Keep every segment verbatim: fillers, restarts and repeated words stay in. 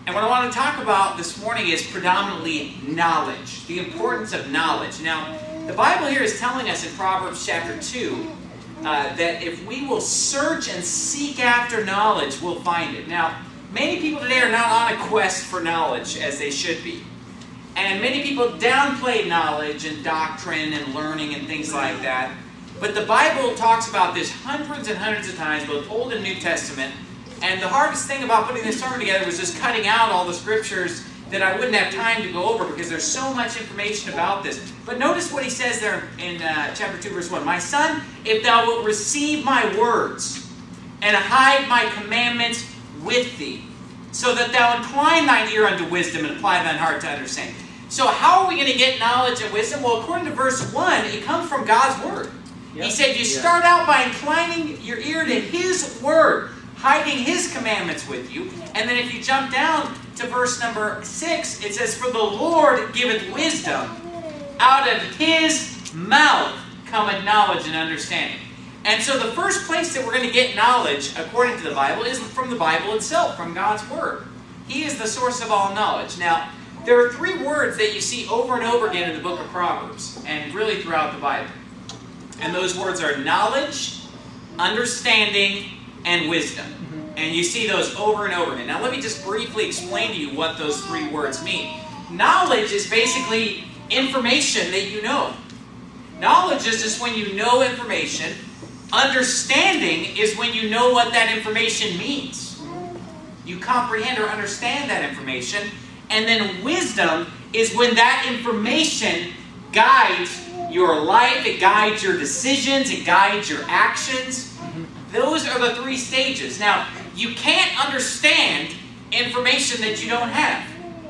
And what I want to talk about this morning is predominantly knowledge, the importance of knowledge. Now, the Bible here is telling us in Proverbs chapter two uh, that if we will search and seek after knowledge, we'll find it. Now, many people today are not on a quest for knowledge as they should be. And many people downplay knowledge and doctrine and learning and things like that. But the Bible talks about this hundreds and hundreds of times, both Old and New Testament. And the hardest thing about putting this sermon together was just cutting out all the scriptures that I wouldn't have time to go over because there's so much information about this. But notice what he says there in uh, chapter two, verse one. My son, if thou wilt receive my words and hide my commandments with thee, so that thou incline thine ear unto wisdom and apply thine heart to understanding. So how are we going to get knowledge and wisdom? Well, according to verse one, it comes from God's word. Yep. He said you start out by inclining your ear to His word, hiding His commandments with you. And then if you jump down to verse number six, it says, for the Lord giveth wisdom, out of His mouth cometh knowledge and understanding. And so the first place that we're going to get knowledge, according to the Bible, is from the Bible itself, from God's Word. He is the source of all knowledge. Now, there are three words that you see over and over again in the book of Proverbs, and really throughout the Bible. And those words are knowledge, understanding, and wisdom. And you see those over and over again. Now let me just briefly explain to you what those three words mean. Knowledge is basically information that you know. Knowledge is just when you know information. Understanding is when you know what that information means. You comprehend or understand that information. And then wisdom is when that information guides your life, it guides your decisions, it guides your actions. Those are the three stages. Now, you can't understand information that you don't have.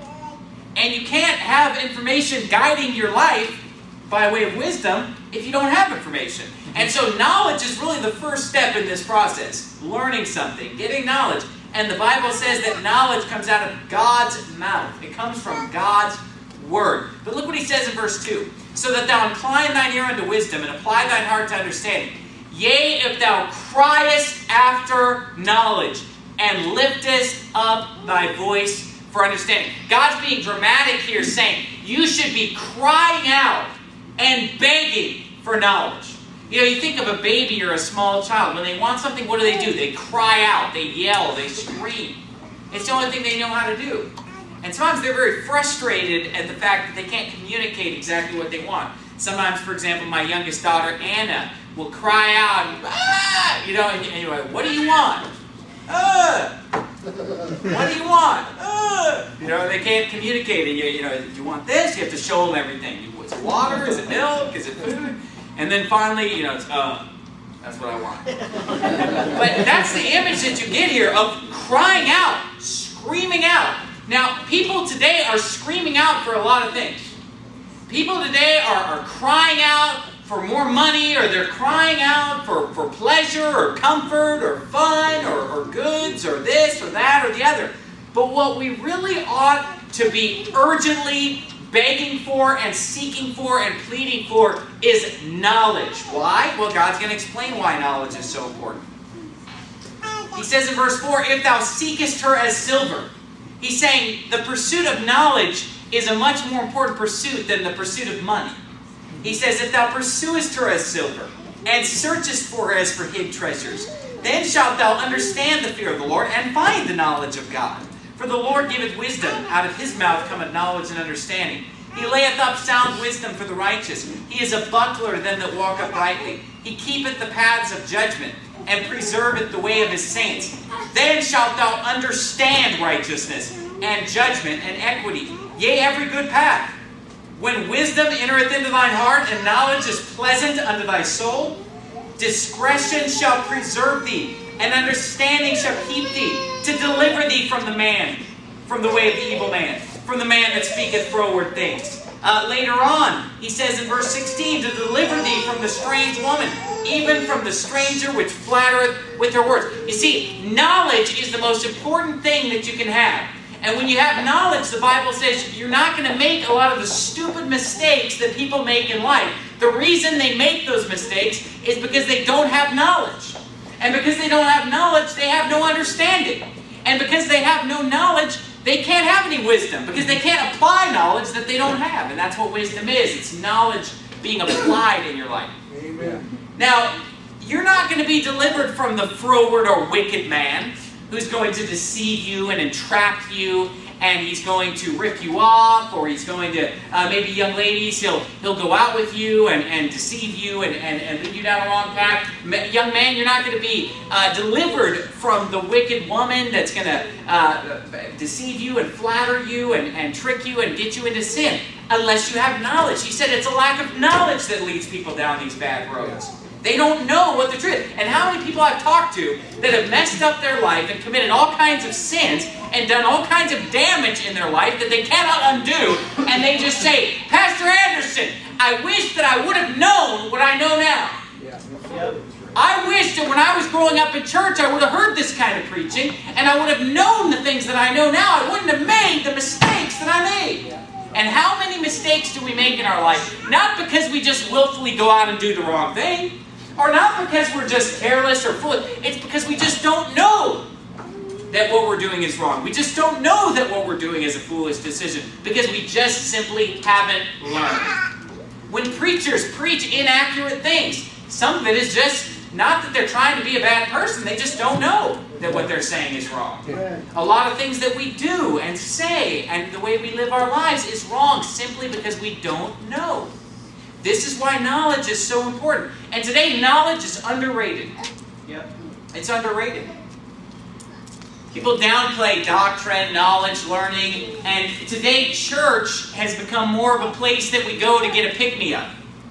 And you can't have information guiding your life by way of wisdom if you don't have information. And so knowledge is really the first step in this process. Learning something, getting knowledge. And the Bible says that knowledge comes out of God's mouth. It comes from God's word. But look what he says in verse two. So that thou incline thine ear unto wisdom and apply thine heart to understanding. Yea, if thou criest after knowledge and liftest up thy voice for understanding. God's being dramatic here, saying you should be crying out and begging for knowledge. You know, you think of a baby or a small child. When they want something, what do they do? They cry out, they yell, they scream. It's the only thing they know how to do. And sometimes they're very frustrated at the fact that they can't communicate exactly what they want. Sometimes, for example, my youngest daughter, Anna, will cry out, and, ah! You know, and, and you're like, what do you want? Uh! What do you want? Uh! You know, they can't communicate. And you, you know, you want this, you have to show them everything. Is it water? Is it milk? Is it food? And then finally, you know, it's, uh, that's what I want. But that's the image that you get here of crying out, screaming out. Now, people today are screaming out for a lot of things. People today are, are crying out for more money, or they're crying out for, for pleasure, or comfort, or fun, or, or goods, or this, or that, or the other. But what we really ought to be urgently begging for and seeking for and pleading for is knowledge. Why? Well, God's going to explain why knowledge is so important. He says in verse four, if thou seekest her as silver. He's saying the pursuit of knowledge is a much more important pursuit than the pursuit of money. He says, if thou pursuest her as silver and searchest for her as for hid treasures, then shalt thou understand the fear of the Lord and find the knowledge of God. For the Lord giveth wisdom, out of His mouth cometh knowledge and understanding. He layeth up sound wisdom for the righteous. He is a buckler to them that walk uprightly. He keepeth the paths of judgment, and preserveth the way of His saints. Then shalt thou understand righteousness, and judgment, and equity, yea, every good path. When wisdom entereth into thine heart, and knowledge is pleasant unto thy soul, discretion shall preserve thee, and understanding shall keep thee, to deliver thee from the man, from the way of the evil man, from the man that speaketh froward things. Uh, later on, he says in verse sixteen, to deliver thee from the strange woman, even from the stranger which flattereth with her words. You see, knowledge is the most important thing that you can have. And when you have knowledge, the Bible says you're not going to make a lot of the stupid mistakes that people make in life. The reason they make those mistakes is because they don't have knowledge. And because they don't have knowledge, they have no understanding. And because they have no knowledge, they can't have any wisdom because they can't apply knowledge that they don't have. And that's what wisdom is. It's knowledge being applied in your life. Amen. Now, you're not going to be delivered from the froward or wicked man who's going to deceive you and entrap you, and he's going to rip you off, or he's going to, uh, maybe young ladies, he'll he'll go out with you and, and deceive you and, and, and lead you down the wrong path. Ma young man, you're not going to be uh, delivered from the wicked woman that's going to uh, deceive you and flatter you and, and trick you and get you into sin, unless you have knowledge. He said it's a lack of knowledge that leads people down these bad roads. They don't know what the truth is. And how many people I've talked to that have messed up their life and committed all kinds of sins and done all kinds of damage in their life that they cannot undo, and they just say, Pastor Anderson, I wish that I would have known what I know now. Yeah. I wish that when I was growing up in church, I would have heard this kind of preaching, and I would have known the things that I know now. I wouldn't have made the mistakes that I made. And how many mistakes do we make in our life? Not because we just willfully go out and do the wrong thing, or not because we're just careless or foolish. It's because we just don't know that what we're doing is wrong. We just don't know that what we're doing is a foolish decision because we just simply haven't learned. When preachers preach inaccurate things, some of it is just not that they're trying to be a bad person. They just don't know that what they're saying is wrong. A lot of things that we do and say and the way we live our lives is wrong simply because we don't know. This is why knowledge is so important. And today, knowledge is underrated. Yep. It's underrated. People downplay doctrine, knowledge, learning, and today church has become more of a place that we go to get a pick-me-up.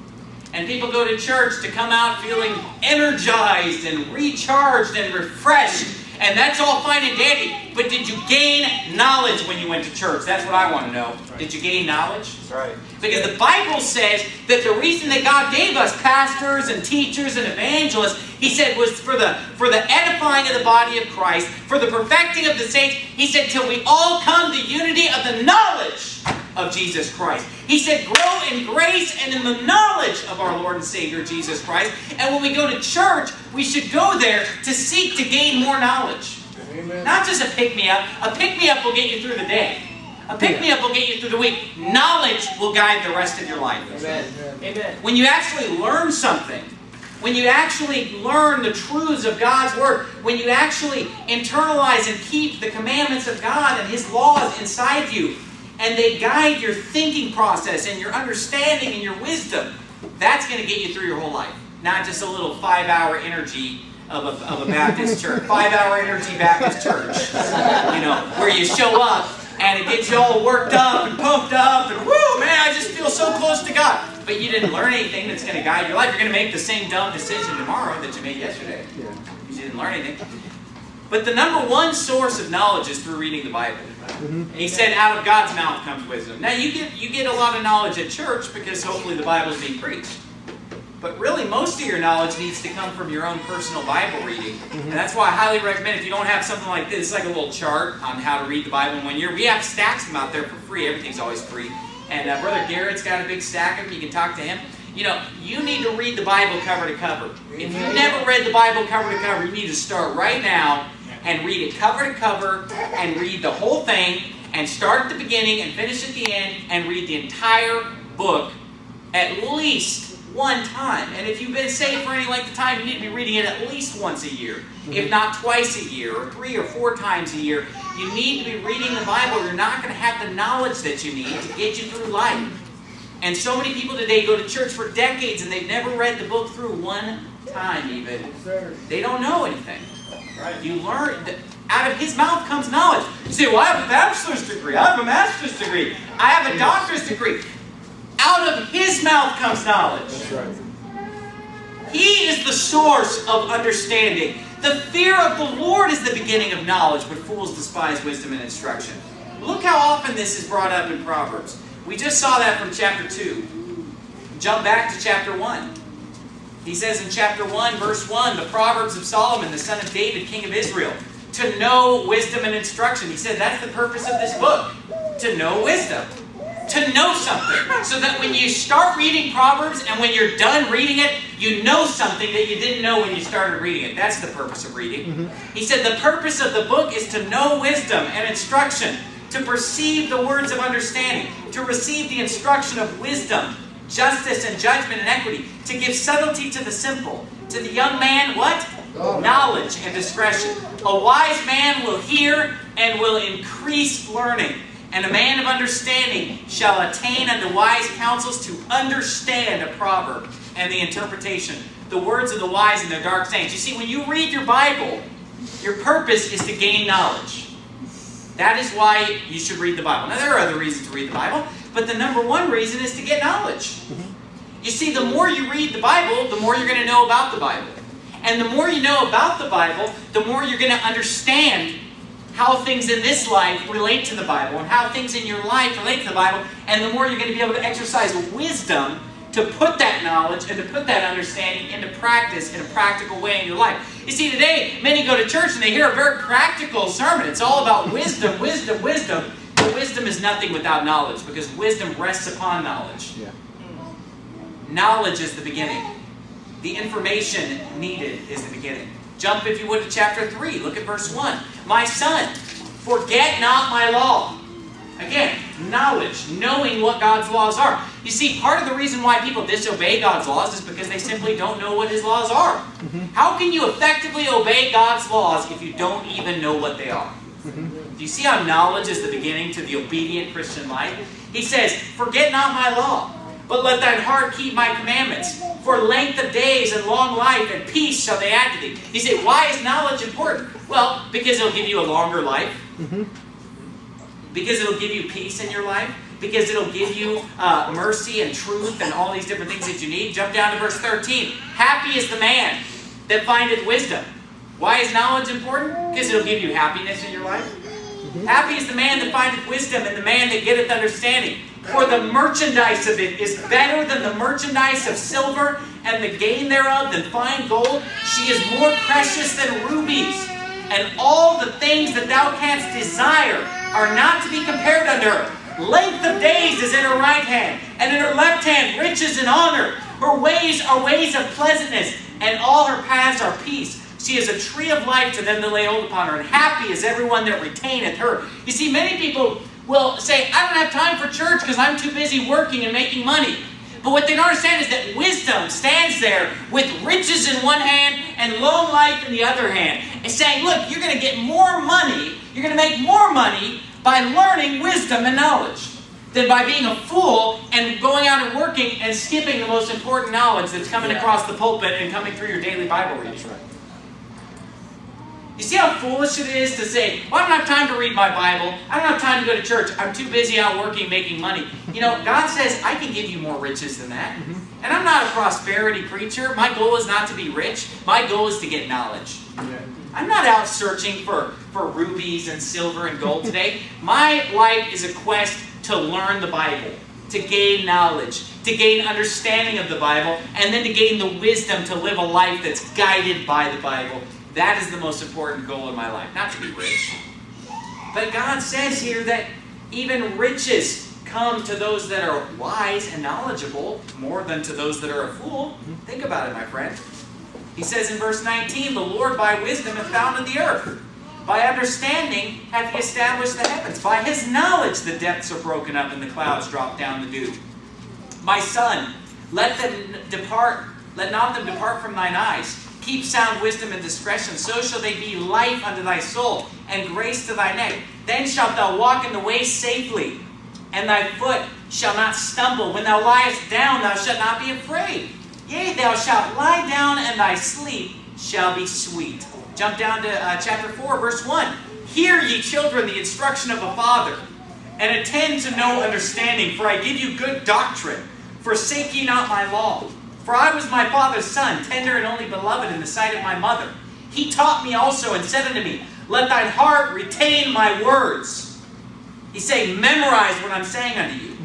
And people go to church to come out feeling energized and recharged and refreshed. And that's all fine and dandy. But did you gain knowledge when you went to church? That's what I want to know. Right. Did you gain knowledge? That's right. Because the Bible says that the reason that God gave us pastors and teachers and evangelists, He said, was for the, for the edifying of the body of Christ, for the perfecting of the saints. He said, till we all come to unity of the knowledge of Jesus Christ. He said, grow in grace and in the knowledge of our Lord and Savior, Jesus Christ. And when we go to church, we should go there to seek to gain more knowledge. Amen. Not just a pick-me-up. A pick-me-up will get you through the day. A pick-me-up will get you through the week. Knowledge will guide the rest of your life. Amen. Amen. When you actually learn something, when you actually learn the truths of God's Word, when you actually internalize and keep the commandments of God and His laws inside you, and they guide your thinking process and your understanding and your wisdom, that's going to get you through your whole life. Not just a little five-hour energy of a, of a Baptist church. Five-hour energy Baptist church. You know, where you show up and it gets you all worked up and pumped up and whoo, man, I just feel so close to God. But you didn't learn anything that's going to guide your life. You're going to make the same dumb decision tomorrow that you made yesterday. You didn't learn anything. But the number one source of knowledge is through reading the Bible. Mm-hmm. He said, out of God's mouth comes wisdom. Now, you get, you get a lot of knowledge at church because hopefully the Bible is being preached. But really, most of your knowledge needs to come from your own personal Bible reading. Mm-hmm. And that's why I highly recommend, if you don't have something like this, it's like a little chart on how to read the Bible in one year. We have stacks of them out there for free. Everything's always free. And uh, Brother Garrett's got a big stack of them. You can talk to him. You know, you need to read the Bible cover to cover. If you've never read the Bible cover to cover, you need to start right now and read it cover to cover and read the whole thing and start at the beginning and finish at the end and read the entire book at least one time. And if you've been saved for any length of time, you need to be reading it at least once a year, if not twice a year, or three or four times a year. You need to be reading the Bible. You're not going to have the knowledge that you need to get you through life. And so many people today go to church for decades and they've never read the book through one time even. They don't know anything. Right? You learn that out of His mouth comes knowledge. You say, well, I have a bachelor's degree. I have a master's degree. I have a doctor's degree. Out of His mouth comes knowledge. That's right. He is the source of understanding. The fear of the Lord is the beginning of knowledge, but fools despise wisdom and instruction. Look how often this is brought up in Proverbs. We just saw that from chapter two. Jump back to chapter one. He says in chapter one, verse one, the Proverbs of Solomon, the son of David, king of Israel, to know wisdom and instruction. He said that's the purpose of this book, to know wisdom, to know something. So that when you start reading Proverbs and when you're done reading it, you know something that you didn't know when you started reading it. That's the purpose of reading. Mm-hmm. He said the purpose of the book is to know wisdom and instruction, to perceive the words of understanding, to receive the instruction of wisdom, justice and judgment and equity, to give subtlety to the simple. To the young man, what? Knowledge and discretion. A wise man will hear and will increase learning. And a man of understanding shall attain unto wise counsels, to understand a proverb and the interpretation, the words of the wise and their dark sayings. You see, when you read your Bible, your purpose is to gain knowledge. That is why you should read the Bible. Now, there are other reasons to read the Bible, but the number one reason is to get knowledge. You see, the more you read the Bible, the more you're going to know about the Bible. And the more you know about the Bible, the more you're going to understand how things in this life relate to the Bible and how things in your life relate to the Bible. And the more you're going to be able to exercise wisdom to put that knowledge and to put that understanding into practice in a practical way in your life. You see, today, many go to church and they hear a very practical sermon. It's all about wisdom, wisdom, wisdom. But wisdom is nothing without knowledge, because wisdom rests upon knowledge. Yeah. Knowledge is the beginning. The information needed is the beginning. Jump, if you would, to chapter three. Look at verse one. My son, forget not my law. Again, knowledge, knowing what God's laws are. You see, part of the reason why people disobey God's laws is because they simply don't know what His laws are. Mm-hmm. How can you effectively obey God's laws if you don't even know what they are? Mm-hmm. Do you see how knowledge is the beginning to the obedient Christian life? He says, forget not my law, but let thine heart keep my commandments. For length of days and long life and peace shall they add to thee. You say, why is knowledge important? Well, because it'll give you a longer life. Mm-hmm. Because it'll give you peace in your life. Because it'll give you uh, mercy and truth and all these different things that you need. Jump down to verse thirteen. Happy is the man that findeth wisdom. Why is knowledge important? Because it'll give you happiness in your life. Mm-hmm. Happy is the man that findeth wisdom, and the man that getteth understanding. For the merchandise of it is better than the merchandise of silver, and the gain thereof than fine gold. She is more precious than rubies. And all the things that thou canst desire are not to be compared unto her. Length of days is in her right hand, and in her left hand riches and honor. Her ways are ways of pleasantness, and all her paths are peace. She is a tree of life to them that lay hold upon her, and happy is everyone that retaineth her. You see, many people will say, I don't have time for church because I'm too busy working and making money. But what they don't understand is that wisdom stands there with riches in one hand and long life in the other hand. And saying, look, you're going to get more money, you're going to make more money by learning wisdom and knowledge than by being a fool and going out and working and skipping the most important knowledge that's coming yeah. across the pulpit and coming through your daily Bible reading. That's right. You see how foolish it is to say, well, I don't have time to read my Bible. I don't have time to go to church. I'm too busy out working, making money. You know, God says, I can give you more riches than that. Mm-hmm. And I'm not a prosperity preacher. My goal is not to be rich. My goal is to get knowledge. Yeah. I'm not out searching for, for rubies and silver and gold today. My life is a quest to learn the Bible, to gain knowledge, to gain understanding of the Bible, and then to gain the wisdom to live a life that's guided by the Bible. That is the most important goal in my life, not to be rich. But God says here that even riches come to those that are wise and knowledgeable more than to those that are a fool. Think about it, my friend. He says in verse nineteen, the Lord by wisdom hath founded the earth. By understanding hath He established the heavens. By His knowledge the depths are broken up and the clouds drop down the dew. My son, let them depart, let not them depart from thine eyes. Keep sound wisdom and discretion, so shall they be life unto thy soul, and grace to thy neck. Then shalt thou walk in the way safely, and thy foot shall not stumble. When thou liest down, thou shalt not be afraid. Yea, thou shalt lie down, and thy sleep shall be sweet. Jump down to uh, chapter four, verse one. Hear, ye children, the instruction of a father, and attend to no understanding, for I give you good doctrine. Forsake ye not my law. For I was my father's son, tender and only beloved in the sight of my mother. He taught me also and said unto me, let thine heart retain my words. He's saying, memorize what I'm saying unto you.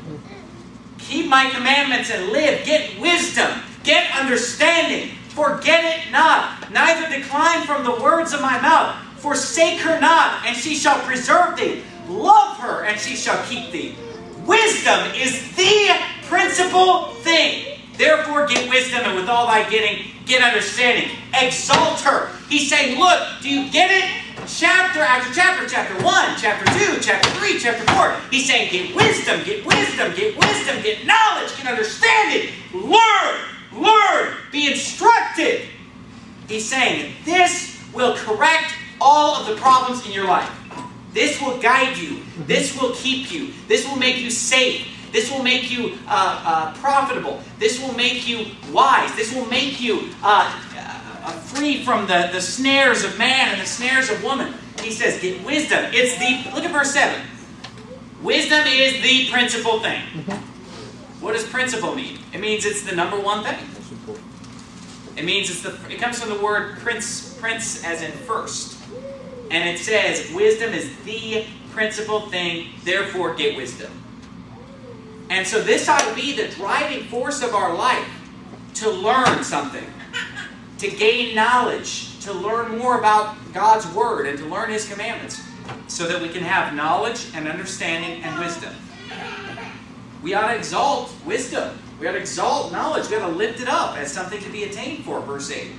Keep my commandments and live. Get wisdom. Get understanding. Forget it not. Neither decline from the words of my mouth. Forsake her not, and she shall preserve thee. Love her, and she shall keep thee. Wisdom is the principal thing. Therefore get wisdom, and with all thy getting, get understanding. Exalt her. He's saying, look, do you get it? chapter after chapter, chapter one, chapter two, chapter three, chapter four, he's saying, get wisdom, get wisdom, get wisdom, get knowledge, get understanding, learn, learn, be instructed. He's saying, this will correct all of the problems in your life. This will guide you. This will keep you. This will make you safe. This will make you uh, uh, profitable. This will make you wise. This will make you uh, uh, free from the, the snares of man and the snares of woman. He says, get wisdom. It's the, look at verse seven. Wisdom is the principal thing. What does principal mean? It means it's the number one thing. It means it's the, it comes from the word prince, prince as in first. And it says, wisdom is the principal thing, therefore get wisdom. And so this ought to be the driving force of our life, to learn something, to gain knowledge, to learn more about God's Word, and to learn His commandments, so that we can have knowledge and understanding and wisdom. We ought to exalt wisdom. We ought to exalt knowledge. We ought to lift it up as something to be attained for, verse eight.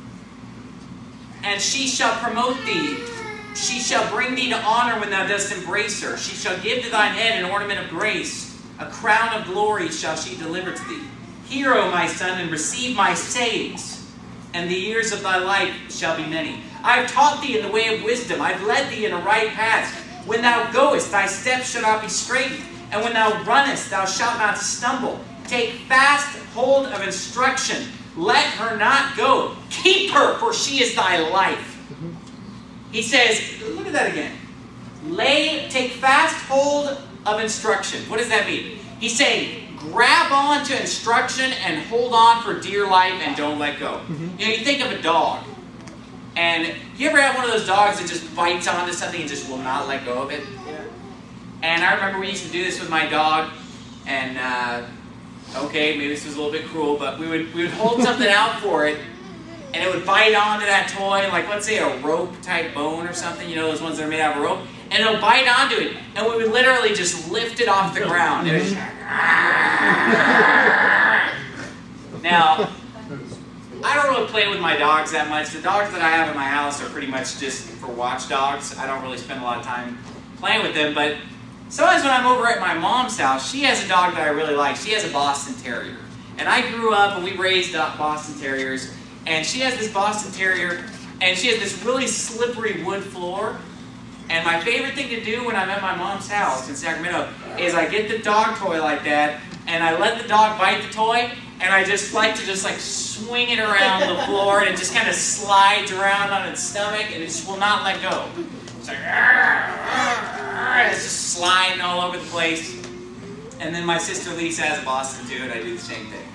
And she shall promote thee. She shall bring thee to honor when thou dost embrace her. She shall give to thine head an ornament of grace. A crown of glory shall she deliver to thee. Hear, O my son, and receive my sayings, and the years of thy life shall be many. I have taught thee in the way of wisdom. I have led thee in a right path. When thou goest, thy steps shall not be straitened, and when thou runnest, thou shalt not stumble. Take fast hold of instruction. Let her not go. Keep her, for she is thy life. He says, look at that again. Lay, take fast hold of instruction. What does that mean? He's saying, grab on to instruction and hold on for dear life and don't let go. Mm-hmm. You know, you think of a dog. And you ever have one of those dogs that just bites onto something and just will not let go of it? Yeah. And I remember we used to do this with my dog. And, uh, okay, maybe this was a little bit cruel, but we would, we would hold something out for it, and it would bite onto that toy, like let's say a rope-type bone or something, you know, those ones that are made out of rope, and it'll bite onto it, and we would literally just lift it off the ground. It was now, I don't really play with my dogs that much. The dogs that I have in my house are pretty much just for watchdogs. I don't really spend a lot of time playing with them, but sometimes when I'm over at my mom's house, she has a dog that I really like. She has a Boston Terrier. And I grew up and we raised up Boston Terriers. And she has this Boston Terrier, and she has this really slippery wood floor. And my favorite thing to do when I'm at my mom's house in Sacramento is I get the dog toy like that, and I let the dog bite the toy, and I just like to just like swing it around the floor, and it just kind of slides around on its stomach, and it just will not let go. It's like, it's just sliding all over the place. And then my sister Lisa has a Boston too, and I do the same thing.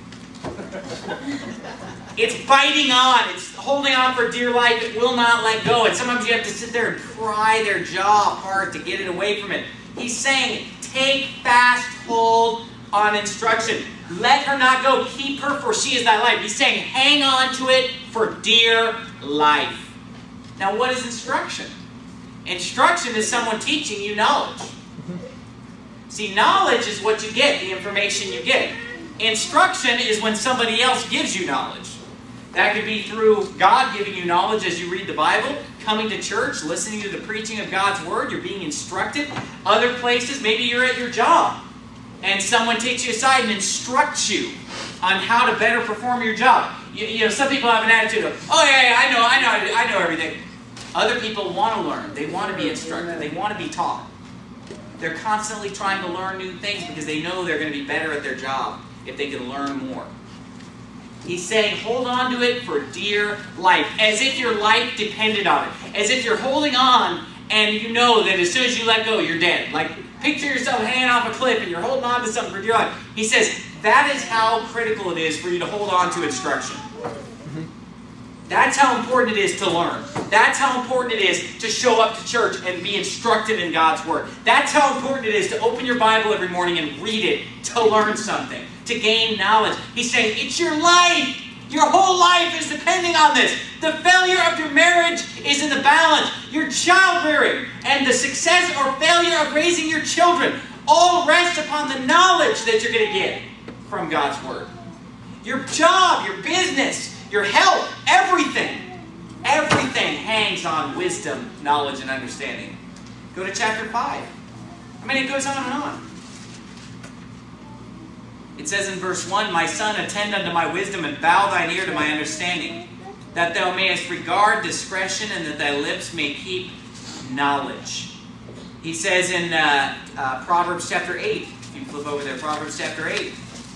It's biting on, it's holding on for dear life, it will not let go. And sometimes you have to sit there and pry their jaw apart to get it away from it. He's saying, take fast hold on instruction. Let her not go, keep her, for she is thy life. He's saying, hang on to it for dear life. Now what is instruction? Instruction is someone teaching you knowledge. See, knowledge is what you get, the information you get. Instruction is when somebody else gives you knowledge. That could be through God giving you knowledge as you read the Bible, coming to church, listening to the preaching of God's Word, you're being instructed. Other places, maybe you're at your job, and someone takes you aside and instructs you on how to better perform your job. You, you know, some people have an attitude of, oh yeah, yeah, I know, I know, I know everything. Other people want to learn. They want to be instructed. They want to be taught. They're constantly trying to learn new things because they know they're going to be better at their job if they can learn more. He's saying, hold on to it for dear life, as if your life depended on it. As if you're holding on and you know that as soon as you let go, you're dead. Like, picture yourself hanging off a cliff and you're holding on to something for dear life. He says, that is how critical it is for you to hold on to instruction. That's how important it is to learn. That's how important it is to show up to church and be instructed in God's Word. That's how important it is to open your Bible every morning and read it, to learn something, to gain knowledge. He's saying, it's your life. Your whole life is depending on this. The failure of your marriage is in the balance. Your childbearing and the success or failure of raising your children all rest upon the knowledge that you're going to get from God's Word. Your job, your business, your health, everything Everything hangs on wisdom, knowledge, and understanding. Go to chapter five. I mean, it goes on and on. It says in verse one, "My son, attend unto my wisdom, and bow thine ear to my understanding, that thou mayest regard discretion, and that thy lips may keep knowledge." He says in uh, uh, Proverbs chapter eight, if you flip over there, Proverbs chapter eight.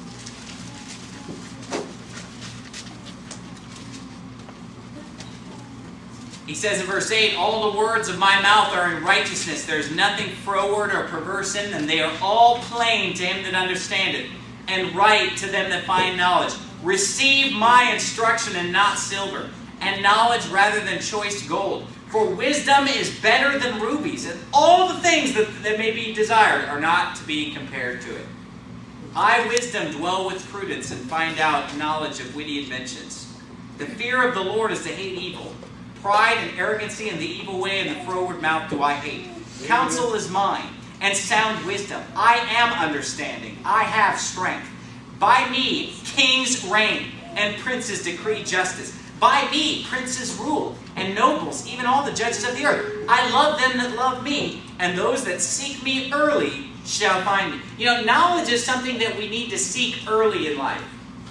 He says in verse eight, "All the words of my mouth are in righteousness. There is nothing froward or perverse in them. They are all plain to him that understandeth, and right to them that find knowledge. Receive my instruction and not silver, and knowledge rather than choice gold. For wisdom is better than rubies, and all the things that, that may be desired are not to be compared to it. I, wisdom, dwell with prudence, and find out knowledge of witty inventions. The fear of the Lord is to hate evil. Pride and arrogancy and the evil way and the froward mouth do I hate. Counsel is mine, and sound wisdom. I am understanding. I have strength. By me kings reign, and princes decree justice. By me princes rule, and nobles, even all the judges of the earth. I love them that love me, and those that seek me early shall find me." You know, knowledge is something that we need to seek early in life.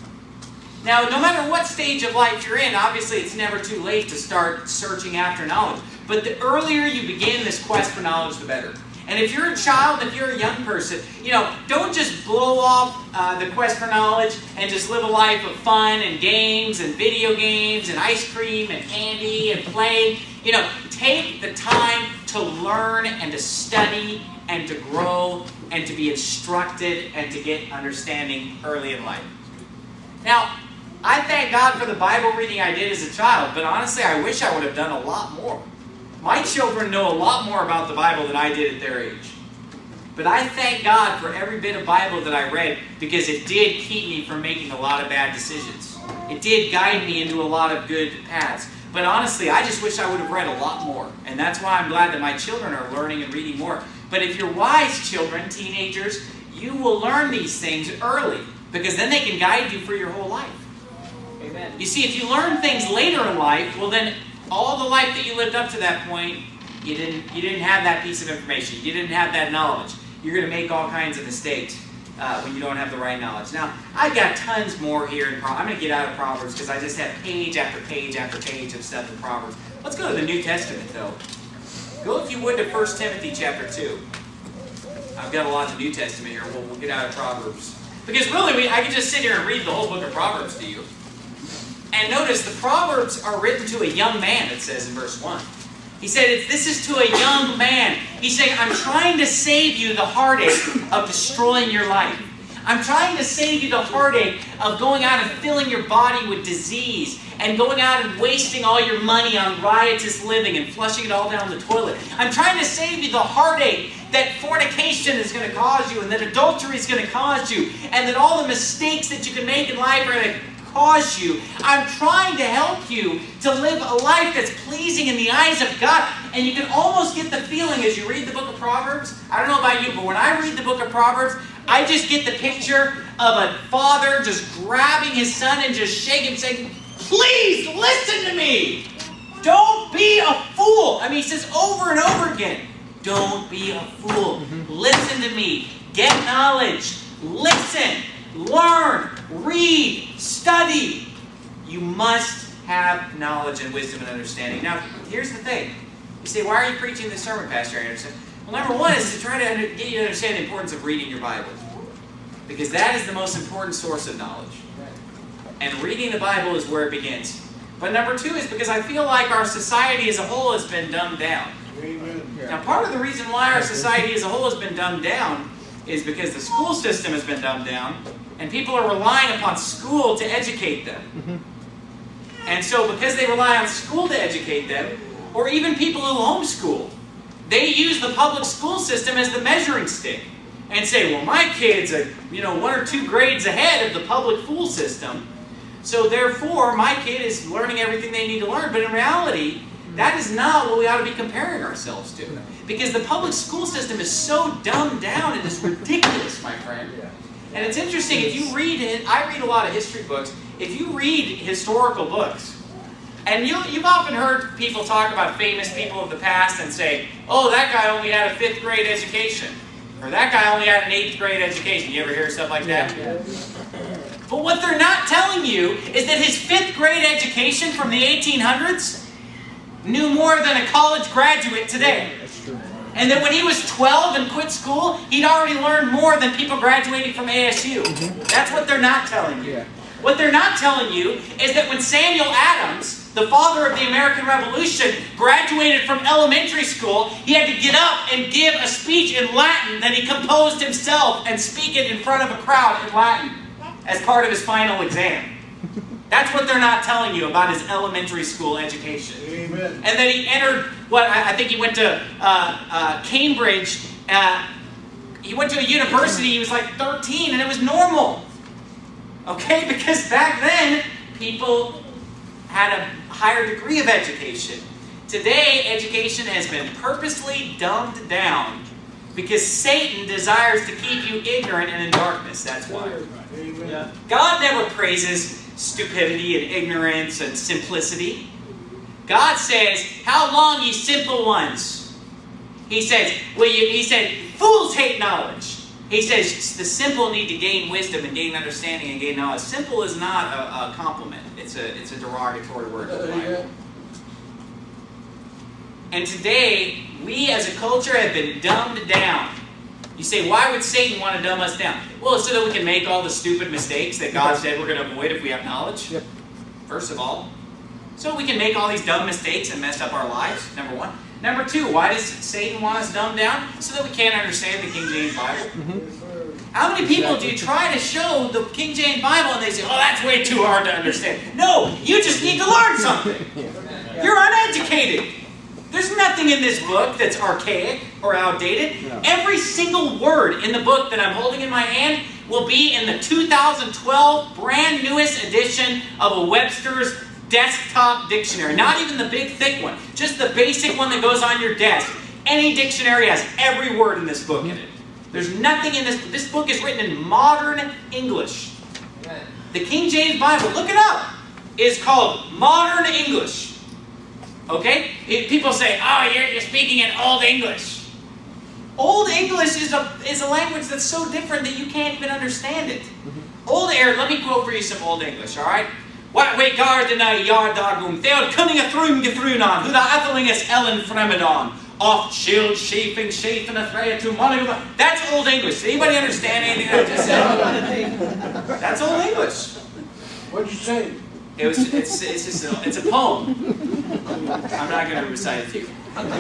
Now, no matter what stage of life you're in, obviously it's never too late to start searching after knowledge. But the earlier you begin this quest for knowledge, the better. And if you're a child, if you're a young person, you know, don't just blow off uh, the quest for knowledge and just live a life of fun and games and video games and ice cream and candy and play. You know, take the time to learn and to study and to grow and to be instructed and to get understanding early in life. Now, I thank God for the Bible reading I did as a child, but honestly, I wish I would have done a lot more. My children know a lot more about the Bible than I did at their age. But I thank God for every bit of Bible that I read, because it did keep me from making a lot of bad decisions. It did guide me into a lot of good paths. But honestly, I just wish I would have read a lot more. And that's why I'm glad that my children are learning and reading more. But if you're wise children, teenagers, you will learn these things early, because then they can guide you for your whole life. Amen. You see, if you learn things later in life, well then, all the life that you lived up to that point, you didn't, you didn't have that piece of information. You didn't have that knowledge. You're going to make all kinds of mistakes uh, when you don't have the right knowledge. Now, I've got tons more here in Proverbs. I'm going to get out of Proverbs because I just have page after page after page of stuff in Proverbs. Let's go to the New Testament, though. Go, if you would, to First Timothy chapter two. I've got a lot of New Testament here. We'll, we'll get out of Proverbs. Because really, we, I could just sit here and read the whole book of Proverbs to you. And notice, the Proverbs are written to a young man, it says in verse one. He said, this is to a young man. He's saying, I'm trying to save you the heartache of destroying your life. I'm trying to save you the heartache of going out and filling your body with disease and going out and wasting all your money on riotous living and flushing it all down the toilet. I'm trying to save you the heartache that fornication is going to cause you, and that adultery is going to cause you, and that all the mistakes that you can make in life are going to cause you. I'm trying to help you to live a life that's pleasing in the eyes of God. And you can almost get the feeling as you read the book of Proverbs. I don't know about you, but when I read the book of Proverbs, I just get the picture of a father just grabbing his son and just shaking him, saying, please listen to me. Don't be a fool. I mean, he says over and over again, don't be a fool. Listen to me. Get knowledge. Listen. Learn, read, study. You must have knowledge and wisdom and understanding. Now, here's the thing. You say, why are you preaching this sermon, Pastor Anderson? Well, number one is to try to under, get you to understand the importance of reading your Bible. Because that is the most important source of knowledge. And reading the Bible is where it begins. But number two is because I feel like our society as a whole has been dumbed down. Amen. Now, part of the reason why our society as a whole has been dumbed down is because the school system has been dumbed down. And people are relying upon school to educate them. Mm-hmm. And so because they rely on school to educate them, or even people who homeschool, they use the public school system as the measuring stick. And say, well, my kid's a, you know, one or two grades ahead of the public school system, so therefore my kid is learning everything they need to learn. But in reality, that is not what we ought to be comparing ourselves to. Because the public school system is so dumbed down, it is ridiculous, my friend. And it's interesting, if you read it, I read a lot of history books. If you read historical books, And you, you've often heard people talk about famous people of the past and say, oh, that guy only had a fifth grade education. Or that guy only had an eighth grade education. You ever hear stuff like that? Yeah. But what they're not telling you is that his fifth grade education from the eighteen hundreds knew more than a college graduate today. That's true. And that when he was twelve and quit school, he'd already learned more than people graduating from A S U. That's what they're not telling you. Yeah. What they're not telling you is that when Samuel Adams, the father of the American Revolution, graduated from elementary school, he had to get up and give a speech in Latin that he composed himself and speak it in front of a crowd in Latin as part of his final exam. That's what they're not telling you about his elementary school education. Amen. And then he entered, what I, I think he went to uh, uh, Cambridge. Uh, he went to a university, he was like thirteen, and it was normal. Okay, because back then, people had a higher degree of education. Today, education has been purposely dumbed down because Satan desires to keep you ignorant and in darkness. That's why. Amen. Yeah. God never praises stupidity and ignorance and simplicity. God says, how long, ye simple ones? He says, well, you, he said, fools hate knowledge. He says, the simple need to gain wisdom and gain understanding and gain knowledge. Simple is not a, a compliment. It's a, it's a derogatory word in the Bible. And today, we as a culture have been dumbed down. You say, why would Satan want to dumb us down? Well, so that we can make all the stupid mistakes that God said we're going to avoid if we have knowledge. Yep. First of all. So we can make all these dumb mistakes and mess up our lives, number one. Number two, why does Satan want us dumbed down? So that we can't understand the King James Bible. Mm-hmm. How many people do you try to show the King James Bible and they say, oh, that's way too hard to understand? No, you just need to learn something. You're uneducated. There's nothing in this book that's archaic or outdated. No. Every single word in the book that I'm holding in my hand will be in the two thousand twelve brand newest edition of a Webster's desktop dictionary. Not even the big thick one. Just the basic one that goes on your desk. Any dictionary has every word in this book in it. There's nothing in this. This book is written in modern English. The King James Bible, look it up, is called Modern English. Okay? If people say, oh, you're, you're speaking in Old English. Old English is a, is a language that's so different that you can't even understand it. Old Air, let me quote for you some Old English, all right? What we guard in a yard dogum, theod cunning a throom gethrunon, who the athelingus ellen fremedon, oft shield shaping shape and a thread to monogam. That's Old English. Does anybody understand anything I just said? That's Old English. What'd you say? It was, it's, it's just a, it's a poem. I'm not going to recite it to you.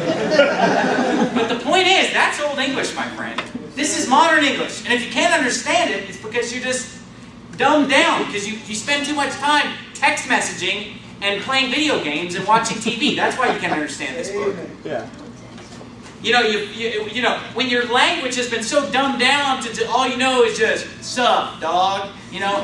But the point is, that's Old English, my friend. This is modern English. And if you can't understand it, it's because you're just dumbed down. Because you, you spend too much time text messaging and playing video games and watching T V. That's why you can't understand this book. Yeah. You know, you, you, you know, when your language has been so dumbed down to, to all you know is just, sup, dog, you know?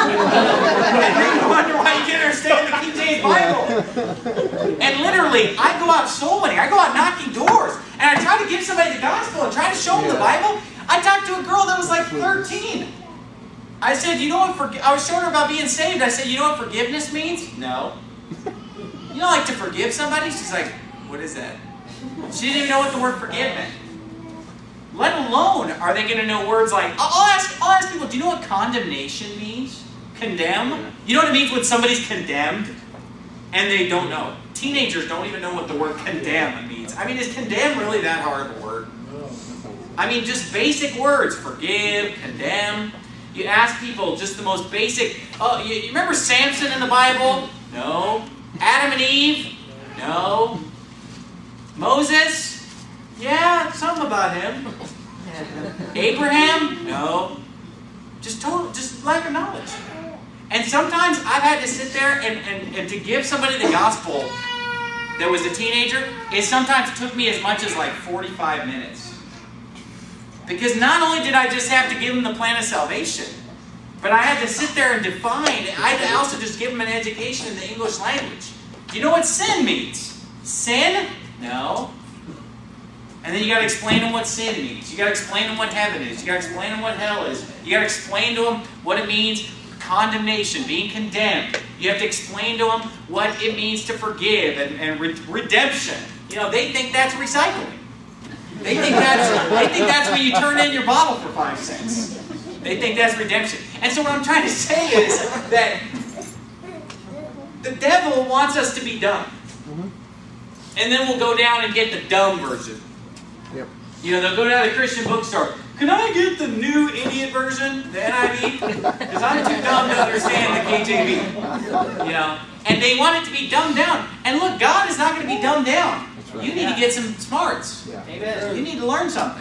And then you wonder why you can't understand the King James Bible. And literally, I go out soul winning. I go out knocking doors. And I try to give somebody the gospel and try to show them the Bible. I talked to a girl that was like thirteen. I said, you know what, for, I was showing her about being saved. I said, you know what forgiveness means? No. You don't like to forgive somebody? She's like, what is that? She didn't even know what the word forgive meant. Let alone are they going to know words like, I'll ask, I'll ask people, do you know what condemnation means? Condemn? You know what it means when somebody's condemned? And they don't know. Teenagers don't even know what the word condemn means. I mean, is condemn really that hard of a word? I mean, just basic words. Forgive, condemn. You ask people just the most basic. Oh, you, you remember Samson in the Bible? No. Adam and Eve? No. Moses? Yeah, something about him. Abraham? No. Just total, just lack of knowledge. And sometimes I've had to sit there and, and, and to give somebody the gospel that was a teenager, it sometimes took me as much as like forty-five minutes. Because not only did I just have to give them the plan of salvation, but I had to sit there and define, I had to also just give them an education in the English language. Do you know what sin means? Sin? No. And then you got to explain to them what sin means. You got to explain to them what heaven is. You got to explain to them what hell is. You got to explain to them what it means. condemnation, being condemned. You have to explain to them what it means to forgive and, and re redemption. You know, they think that's recycling. They think that's, they think that's when you turn in your bottle for five cents. They think that's redemption. And so what I'm trying to say is that the devil wants us to be dumb. And then we'll go down and get the dumb version. Yep. You know, they'll go down to the Christian bookstore. Can I get the new idiot version, the N I V? Because I'm too dumb to understand the K J V. You know, and they want it to be dumbed down. And look, God is not going to be dumbed down. Right. You need Yeah. to get some smarts. Yeah. Amen. You need to learn something.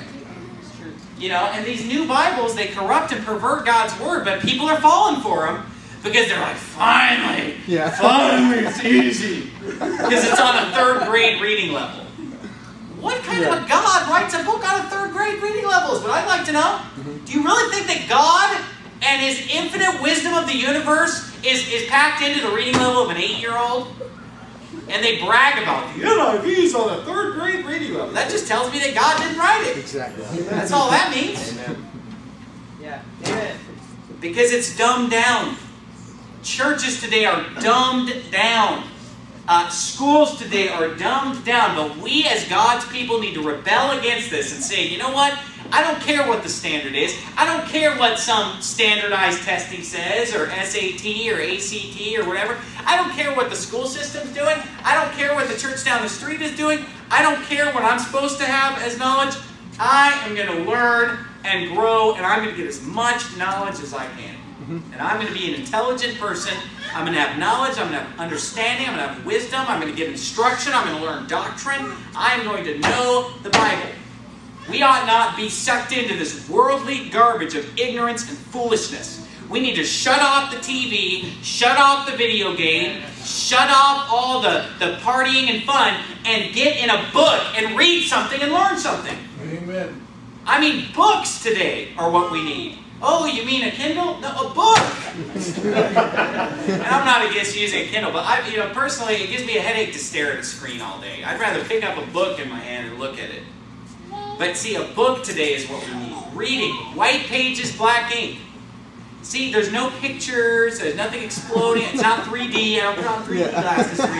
You know, and these new Bibles, they corrupt and pervert God's Word, but people are falling for them because they're like, finally, Yeah. finally, it's easy. Because it's on a third grade reading level. What kind Yeah. of a God writes a book on a third grade reading level is what I'd like to know. Mm-hmm. Do you really think that God and His infinite wisdom of the universe is, is packed into the reading level of an eight-year-old? And they brag about the N I V's on a third grade reading level. That just tells me that God didn't write it. Exactly. That's all that means. Amen. Yeah. Amen. Because it's dumbed down. Churches today are dumbed down. Uh, schools today are dumbed down. But we as God's people need to rebel against this and say, you know what? I don't care what the standard is. I don't care what some standardized testing says, or S A T, or A C T, or whatever. I don't care what the school system's doing. I don't care what the church down the street is doing. I don't care what I'm supposed to have as knowledge. I am going to learn and grow, and I'm going to get as much knowledge as I can. And I'm going to be an intelligent person. I'm going to have knowledge. I'm going to have understanding. I'm going to have wisdom. I'm going to give instruction. I'm going to learn doctrine. I'm going to know the Bible. We ought not be sucked into this worldly garbage of ignorance and foolishness. We need to shut off the T V, shut off the video game, shut off all the, the partying and fun, and get in a book and read something and learn something. Amen. I mean, books today are what we need. Oh, you mean a Kindle? No, a book! And I'm not against using a Kindle, but I, you know, personally, it gives me a headache to stare at a screen all day. I'd rather pick up a book in my hand and look at it. But see, a book today is what we need. Reading. White pages, black ink. See, there's no pictures, there's nothing exploding, it's not three D, I don't put on three D Yeah. glasses to read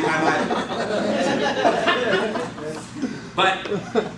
my Bible. But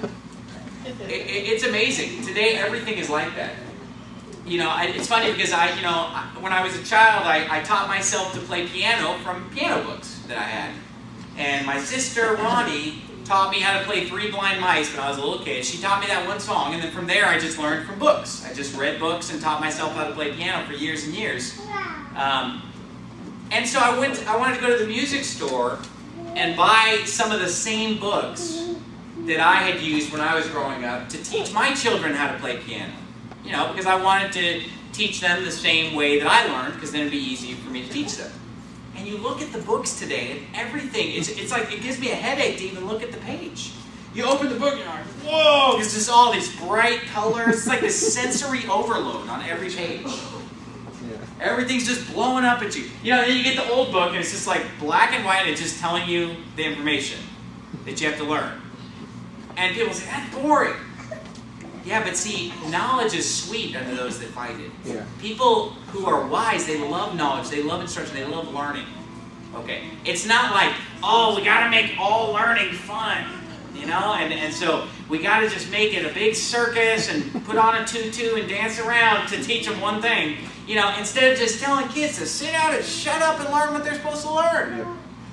it, it, it's amazing. Today, everything is like that. You know, I, it's funny because I, you know, I, when I was a child, I, I taught myself to play piano from piano books that I had. And my sister, Ronnie, taught me how to play Three Blind Mice when I was a little kid. She taught me that one song, and then from there I just learned from books. I just read books and taught myself how to play piano for years and years. Um, and so I went. I wanted to go to the music store and buy some of the same books that I had used when I was growing up to teach my children how to play piano. You know, because I wanted to teach them the same way that I learned, because then it'd be easier for me to teach them. And you look at the books today, and everything, it's, it's like, it gives me a headache to even look at the page. You open the book, and you're like, whoa, it's just all these bright colors. It's like this sensory overload on every page. Yeah. Everything's just blowing up at you. You know, then you get the old book, and it's just like black and white, and it's just telling you the information that you have to learn. And people say, that's boring. Yeah, but see, knowledge is sweet unto those that find it. Yeah. People who are wise, they love knowledge, they love instruction, they love learning. Okay, it's not like, oh, we got to make all learning fun, you know, and, and so we got to just make it a big circus and put on a tutu and dance around to teach them one thing, you know, instead of just telling kids to sit down and shut up and learn what they're supposed to learn.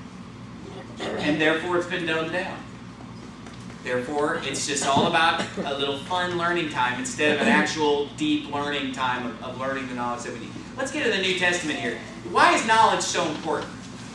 And therefore it's been dumbed down. Therefore, it's just all about a little fun learning time instead of an actual deep learning time of, of learning the knowledge that we need. Let's get to the New Testament here. Why is knowledge so important?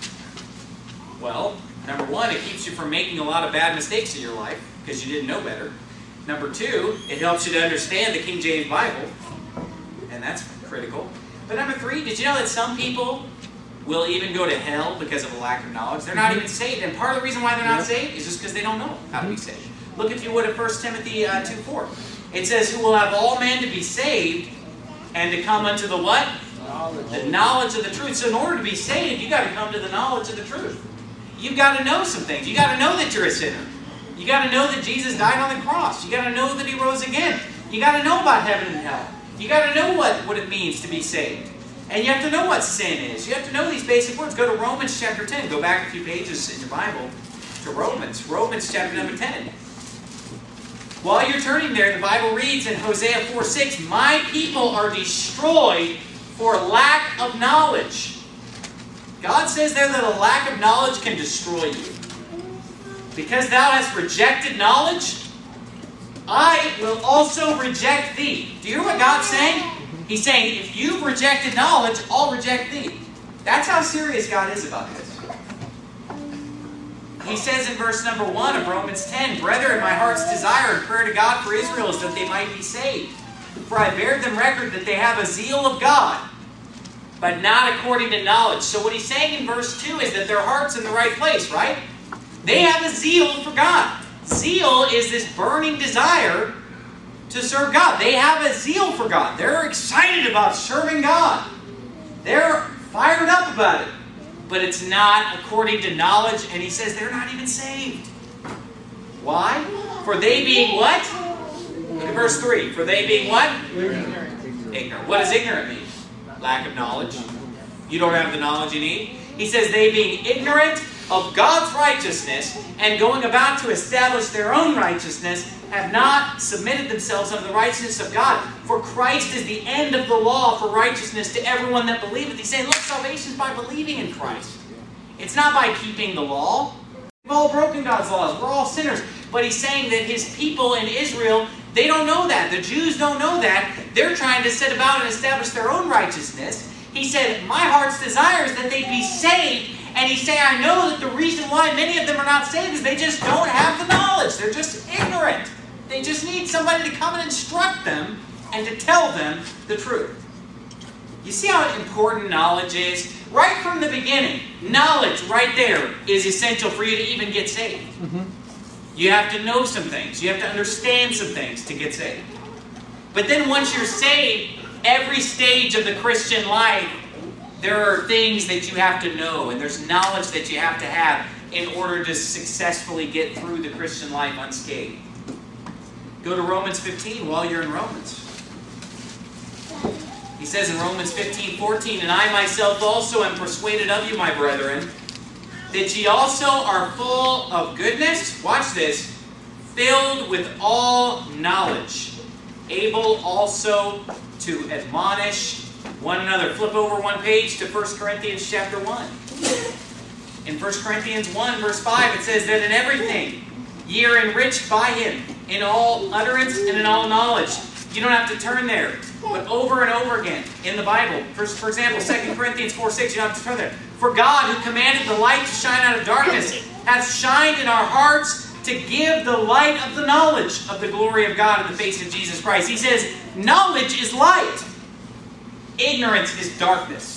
Well, number one, it keeps you from making a lot of bad mistakes in your life because you didn't know better. Number two, it helps you to understand the King James Bible, and that's critical. But number three, did you know that some people will even go to hell because of a lack of knowledge? They're not even saved, and part of the reason why they're not saved is just because they don't know how to be saved. Look, if you would, at First Timothy uh, two four. It says, who will have all men to be saved and to come unto the what? Knowledge. The knowledge of the truth. So in order to be saved, you've got to come to the knowledge of the truth. You've got to know some things. You've got to know that you're a sinner. You've got to know that Jesus died on the cross. You've got to know that He rose again. You've got to know about heaven and hell. You've got to know what, what it means to be saved. And you have to know what sin is. You have to know these basic words. Go to Romans chapter ten. Go back a few pages in your Bible to Romans. Romans chapter number ten. While you're turning there, the Bible reads in Hosea four six, "My people are destroyed for lack of knowledge." God says there that a lack of knowledge can destroy you. "Because thou hast rejected knowledge, I will also reject thee." Do you hear what God's saying? He's saying, if you've rejected knowledge, I'll reject thee. That's how serious God is about this. He says in verse number one of Romans ten, "Brethren, my heart's desire and prayer to God for Israel is that they might be saved. For I bear them record that they have a zeal of God, but not according to knowledge." So what he's saying in verse two is that their heart's in the right place, right? They have a zeal for God. Zeal is this burning desire to serve God. They have a zeal for God. They're excited about serving God. They're fired up about it. But it's not according to knowledge, and he says they're not even saved. Why? For they being what? Look at verse three. For they being what? Ignorant. Ignorant. What does ignorant mean? Lack of knowledge. You don't have the knowledge you need. He says they being ignorant of God's righteousness and going about to establish their own righteousness have not submitted themselves unto the righteousness of God. For Christ is the end of the law for righteousness to everyone that believeth. He's saying, look, salvation is by believing in Christ. It's not by keeping the law. We've all broken God's laws. We're all sinners. But he's saying that his people in Israel, they don't know that. The Jews don't know that. They're trying to set about and establish their own righteousness. He said, my heart's desire is that they be saved. And he's saying, I know that the reason why many of them are not saved is they just don't have the knowledge. They're just ignorant. They just need somebody to come and instruct them and to tell them the truth. You see how important knowledge is? Right from the beginning, knowledge right there is essential for you to even get saved. Mm-hmm. You have to know some things. You have to understand some things to get saved. But then once you're saved, every stage of the Christian life, there are things that you have to know, and there's knowledge that you have to have in order to successfully get through the Christian life unscathed. Go to Romans fifteen while you're in Romans. He says in Romans fifteen fourteen, "And I myself also am persuaded of you, my brethren, that ye also are full of goodness," watch this, "filled with all knowledge, able also to admonish one another." Flip over one page to First Corinthians chapter one. In First Corinthians one, verse five, it says that in everything ye are enriched by him, in all utterance and in all knowledge. You don't have to turn there, but over and over again in the Bible. For, for example, Second Corinthians four six, you don't have to turn there. "For God, who commanded the light to shine out of darkness, hath shined in our hearts to give the light of the knowledge of the glory of God in the face of Jesus Christ." He says, knowledge is light. Ignorance is darkness.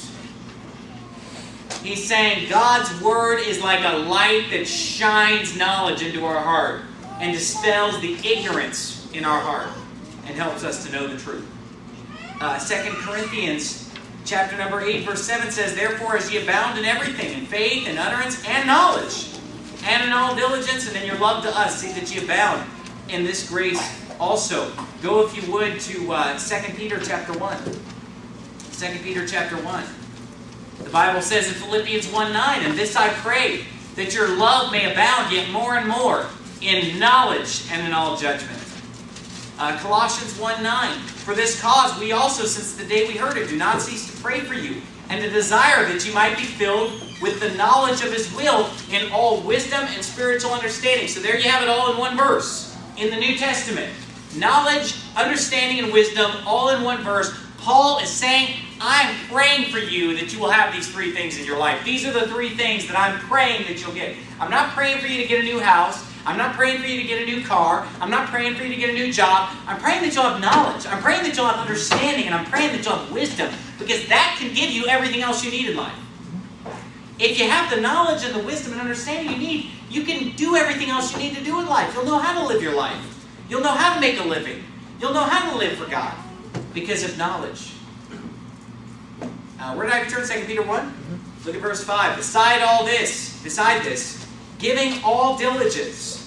He's saying God's Word is like a light that shines knowledge into our heart and dispels the ignorance in our heart and helps us to know the truth. Uh, Second Corinthians chapter number eight, verse seven says, "Therefore as ye abound in everything, in faith and utterance and knowledge, and in all diligence, and in your love to us, see that ye abound in this grace also." Go, if you would, to uh, Second Peter chapter one. Second Peter chapter one. The Bible says in Philippians one nine, "And this I pray, that your love may abound yet more and more in knowledge and in all judgment." Uh, Colossians one nine, "For this cause we also, since the day we heard it, do not cease to pray for you, and to desire that you might be filled with the knowledge of his will in all wisdom and spiritual understanding." So there you have it all in one verse in the New Testament. Knowledge, understanding, and wisdom all in one verse. Paul is saying, I'm praying for you that you will have these three things in your life. These are the three things that I'm praying that you'll get. I'm not praying for you to get a new house. I'm not praying for you to get a new car. I'm not praying for you to get a new job. I'm praying that you'll have knowledge. I'm praying that you'll have understanding. And I'm praying that you'll have wisdom. Because that can give you everything else you need in life. If you have the knowledge and the wisdom and understanding you need, you can do everything else you need to do in life. You'll know how to live your life. You'll know how to make a living. You'll know how to live for God. Because of knowledge. Uh, where did I turn? Second Peter one? Mm-hmm. Look at verse five. "Beside all this, beside this, giving all diligence,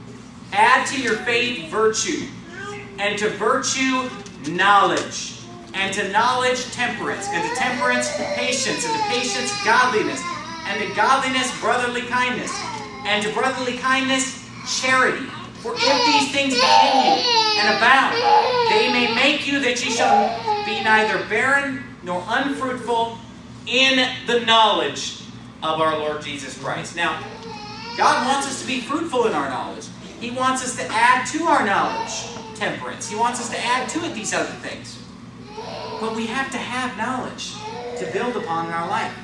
add to your faith virtue, and to virtue knowledge, And to knowledge, temperance. And to temperance, patience. And to patience, godliness. And to godliness, brotherly kindness. And to brotherly kindness, charity. For if these things be in you and abound, they may make you that ye shall be neither barren nor unfruitful in the knowledge of our Lord Jesus Christ. Now, God wants us to be fruitful in our knowledge. He wants us to add to our knowledge temperance. He wants us to add to it these other things. But we have to have knowledge to build upon in our life.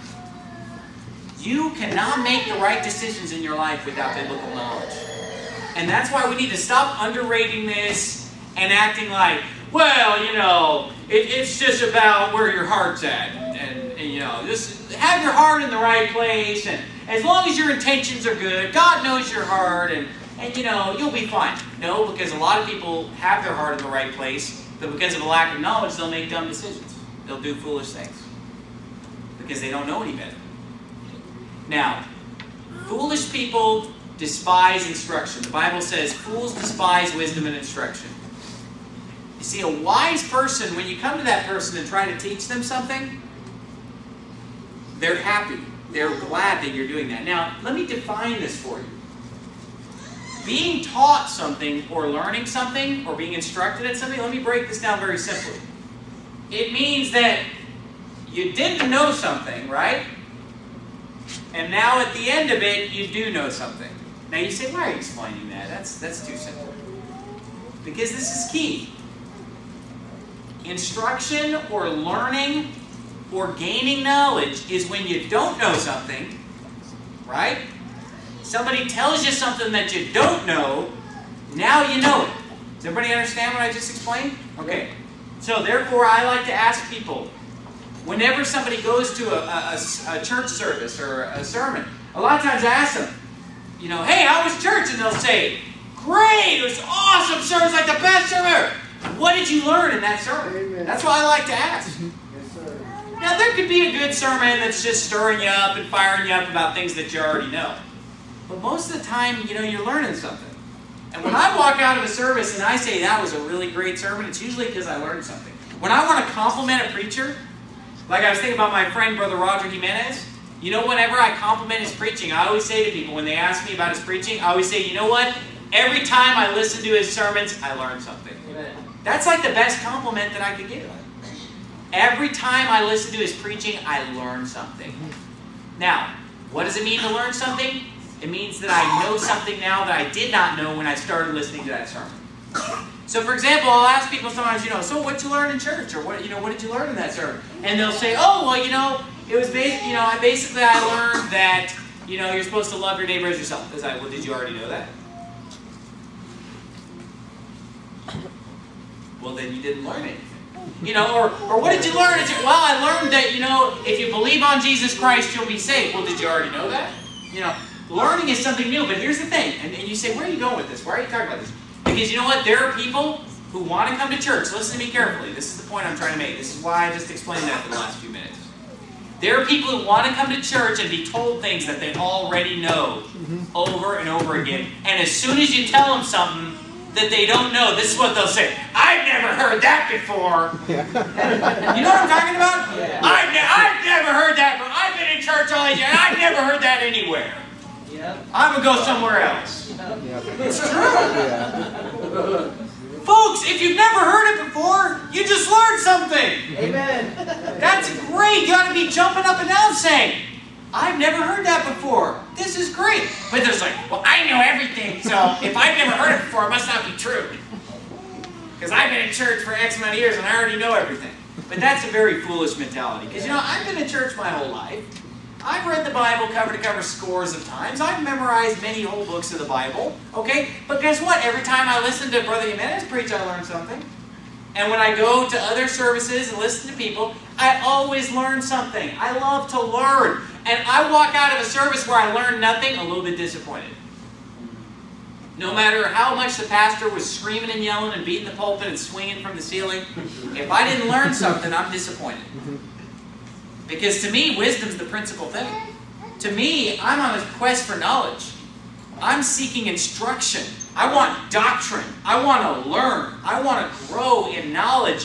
You cannot make the right decisions in your life without biblical knowledge. And that's why we need to stop underrating this and acting like, well, you know, it, it's just about where your heart's at. And, and, you know, just have your heart in the right place. And as long as your intentions are good, God knows your heart. And, and you know, you'll be fine. No, because a lot of people have their heart in the right place. But because of a lack of knowledge, they'll make dumb decisions. They'll do foolish things. Because they don't know any better. Now, foolish people despise instruction. The Bible says, fools despise wisdom and instruction. You see, a wise person, when you come to that person and try to teach them something, they're happy. They're glad that you're doing that. Now, let me define this for you. Being taught something or learning something or being instructed at something, let me break this down very simply. It means that you didn't know something, right? And now at the end of it, you do know something. Now you say, why are you explaining that? That's, that's too simple. Because this is key. Instruction or learning or gaining knowledge is when you don't know something, right? Somebody tells you something that you don't know, now you know it. Does everybody understand what I just explained? Okay. So therefore, I like to ask people, whenever somebody goes to a, a, a church service or a sermon, a lot of times I ask them, you know, hey, how was church? And they'll say, great, it was awesome service, like the best sermon ever. What did you learn in that sermon? Amen. That's what I like to ask. Yes, sir. Now, there could be a good sermon that's just stirring you up and firing you up about things that you already know. But most of the time, you know, you're learning something. And when I walk out of a service and I say that was a really great sermon, it's usually because I learned something. When I want to compliment a preacher, like I was thinking about my friend, Brother Roger Jimenez, you know, whenever I compliment his preaching, I always say to people, when they ask me about his preaching, I always say, you know what? Every time I listen to his sermons, I learn something. Amen. That's like the best compliment that I could give. Every time I listen to his preaching, I learn something. Now, what does it mean to learn something? It means that I know something now that I did not know when I started listening to that sermon. So, for example, I'll ask people sometimes, you know, so what did you learn in church? Or what, you know, what did you learn in that sermon? And they'll say, oh, well, you know, it was basically, you know, I basically I learned that, you know, you're supposed to love your neighbor as yourself. Is that, well, did you already know that? Well, then you didn't learn anything. You know, or, or what did you learn? Well, I learned that, you know, if you believe on Jesus Christ, you'll be saved. Well, did you already know that? You know, learning is something new, but here's the thing. And, and you say, where are you going with this? Why are you talking about this? Because you know what? There are people who want to come to church. Listen to me carefully. This is the point I'm trying to make. This is why I just explained that for the last few minutes. There are people who want to come to church and be told things that they already know over and over again. And as soon as you tell them something that they don't know, this is what they'll say. I've never heard that before. Yeah. You know what I'm talking about? Yeah. I've, ne I've never heard that before. I've been in church all these years. I've never heard that anywhere. Yep. I'm going to go somewhere else. Yep. Yeah. It's true. Yeah. Folks, if you've never heard it before, you just learned something. Amen. That's great. You ought to be jumping up and down saying, I've never heard that before. This is great. But there's like, well, I know everything, so if I've never heard it before, it must not be true. Because I've been in church for X amount of years and I already know everything. But that's a very foolish mentality. Because, you know, I've been in church my whole life. I've read the Bible cover to cover scores of times. I've memorized many whole books of the Bible. Okay? But guess what? Every time I listen to Brother Jimenez preach, I learn something. And when I go to other services and listen to people, I always learn something. I love to learn. And I walk out of a service where I learned nothing, a little bit disappointed. No matter how much the pastor was screaming and yelling and beating the pulpit and swinging from the ceiling, if I didn't learn something, I'm disappointed. Because to me, wisdom's the principal thing. To me, I'm on a quest for knowledge. I'm seeking instruction. I want doctrine. I want to learn. I want to grow in knowledge.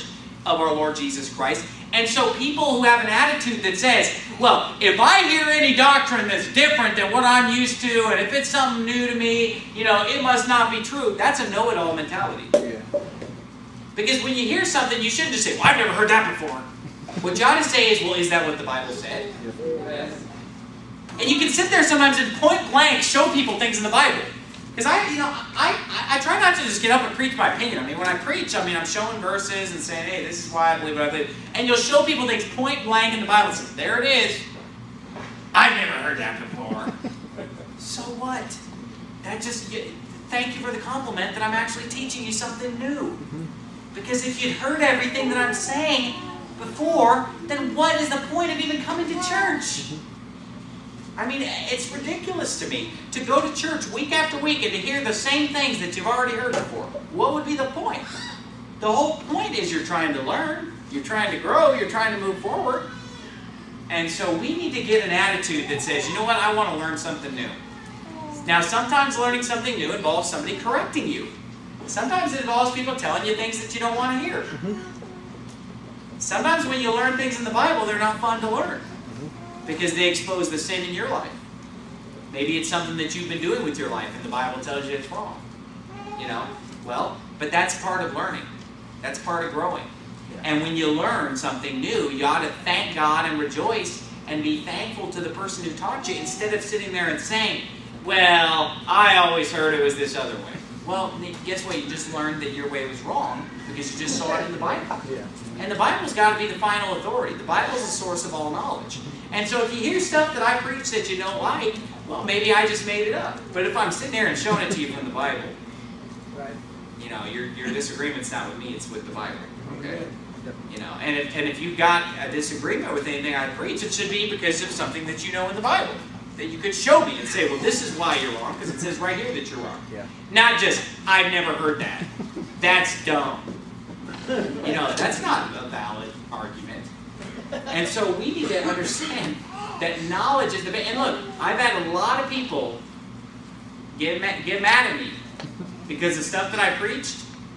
of our Lord Jesus Christ. And so people who have an attitude that says, well, if I hear any doctrine that's different than what I'm used to, and if it's something new to me, you know, it must not be true. That's a know-it-all mentality. Yeah. Because when you hear something, you shouldn't just say, well, I've never heard that before. What you ought to say is, well, is that what the Bible said? Yes. And you can sit there sometimes and point blank show people things in the Bible. Because I, you know, I, I, I try not to just get up and preach my opinion. I mean, when I preach, I mean, I'm showing verses and saying, hey, this is why I believe what I believe. And you'll show people things point blank in the Bible and say, there it is. I've never heard that before. So what? That just, thank you for the compliment that I'm actually teaching you something new. Because if you'd heard everything that I'm saying before, then what is the point of even coming to church? I mean, it's ridiculous to me to go to church week after week and to hear the same things that you've already heard before. What would be the point? The whole point is you're trying to learn, you're trying to grow, you're trying to move forward. And so we need to get an attitude that says, you know what, I want to learn something new. Now, sometimes learning something new involves somebody correcting you. Sometimes it involves people telling you things that you don't want to hear. Sometimes when you learn things in the Bible, they're not fun to learn, because they expose the sin in your life. Maybe it's something that you've been doing with your life and the Bible tells you it's wrong. You know? Well, but that's part of learning. That's part of growing. And when you learn something new, you ought to thank God and rejoice and be thankful to the person who taught you, instead of sitting there and saying, well, I always heard it was this other way. Well, guess what? You just learned that your way was wrong because you just saw it in the Bible. Yeah. And the Bible's got to be the final authority. The Bible's the source of all knowledge. And so if you hear stuff that I preach that you don't like, well, maybe I just made it up. But if I'm sitting there and showing it to you from the Bible, Right. you know, your, your disagreement's not with me, it's with the Bible. Okay? You know, and if, and if you've got a disagreement with anything I preach, it should be because of something that you know in the Bible, that you could show me and say, well, this is why you're wrong, because it says right here that you're wrong. Yeah. Not just, I've never heard that. That's dumb. You know, that's not a valid argument. And so we need to understand that knowledge is the best. And look, I've had a lot of people get mad, get mad at me because the stuff that I preached,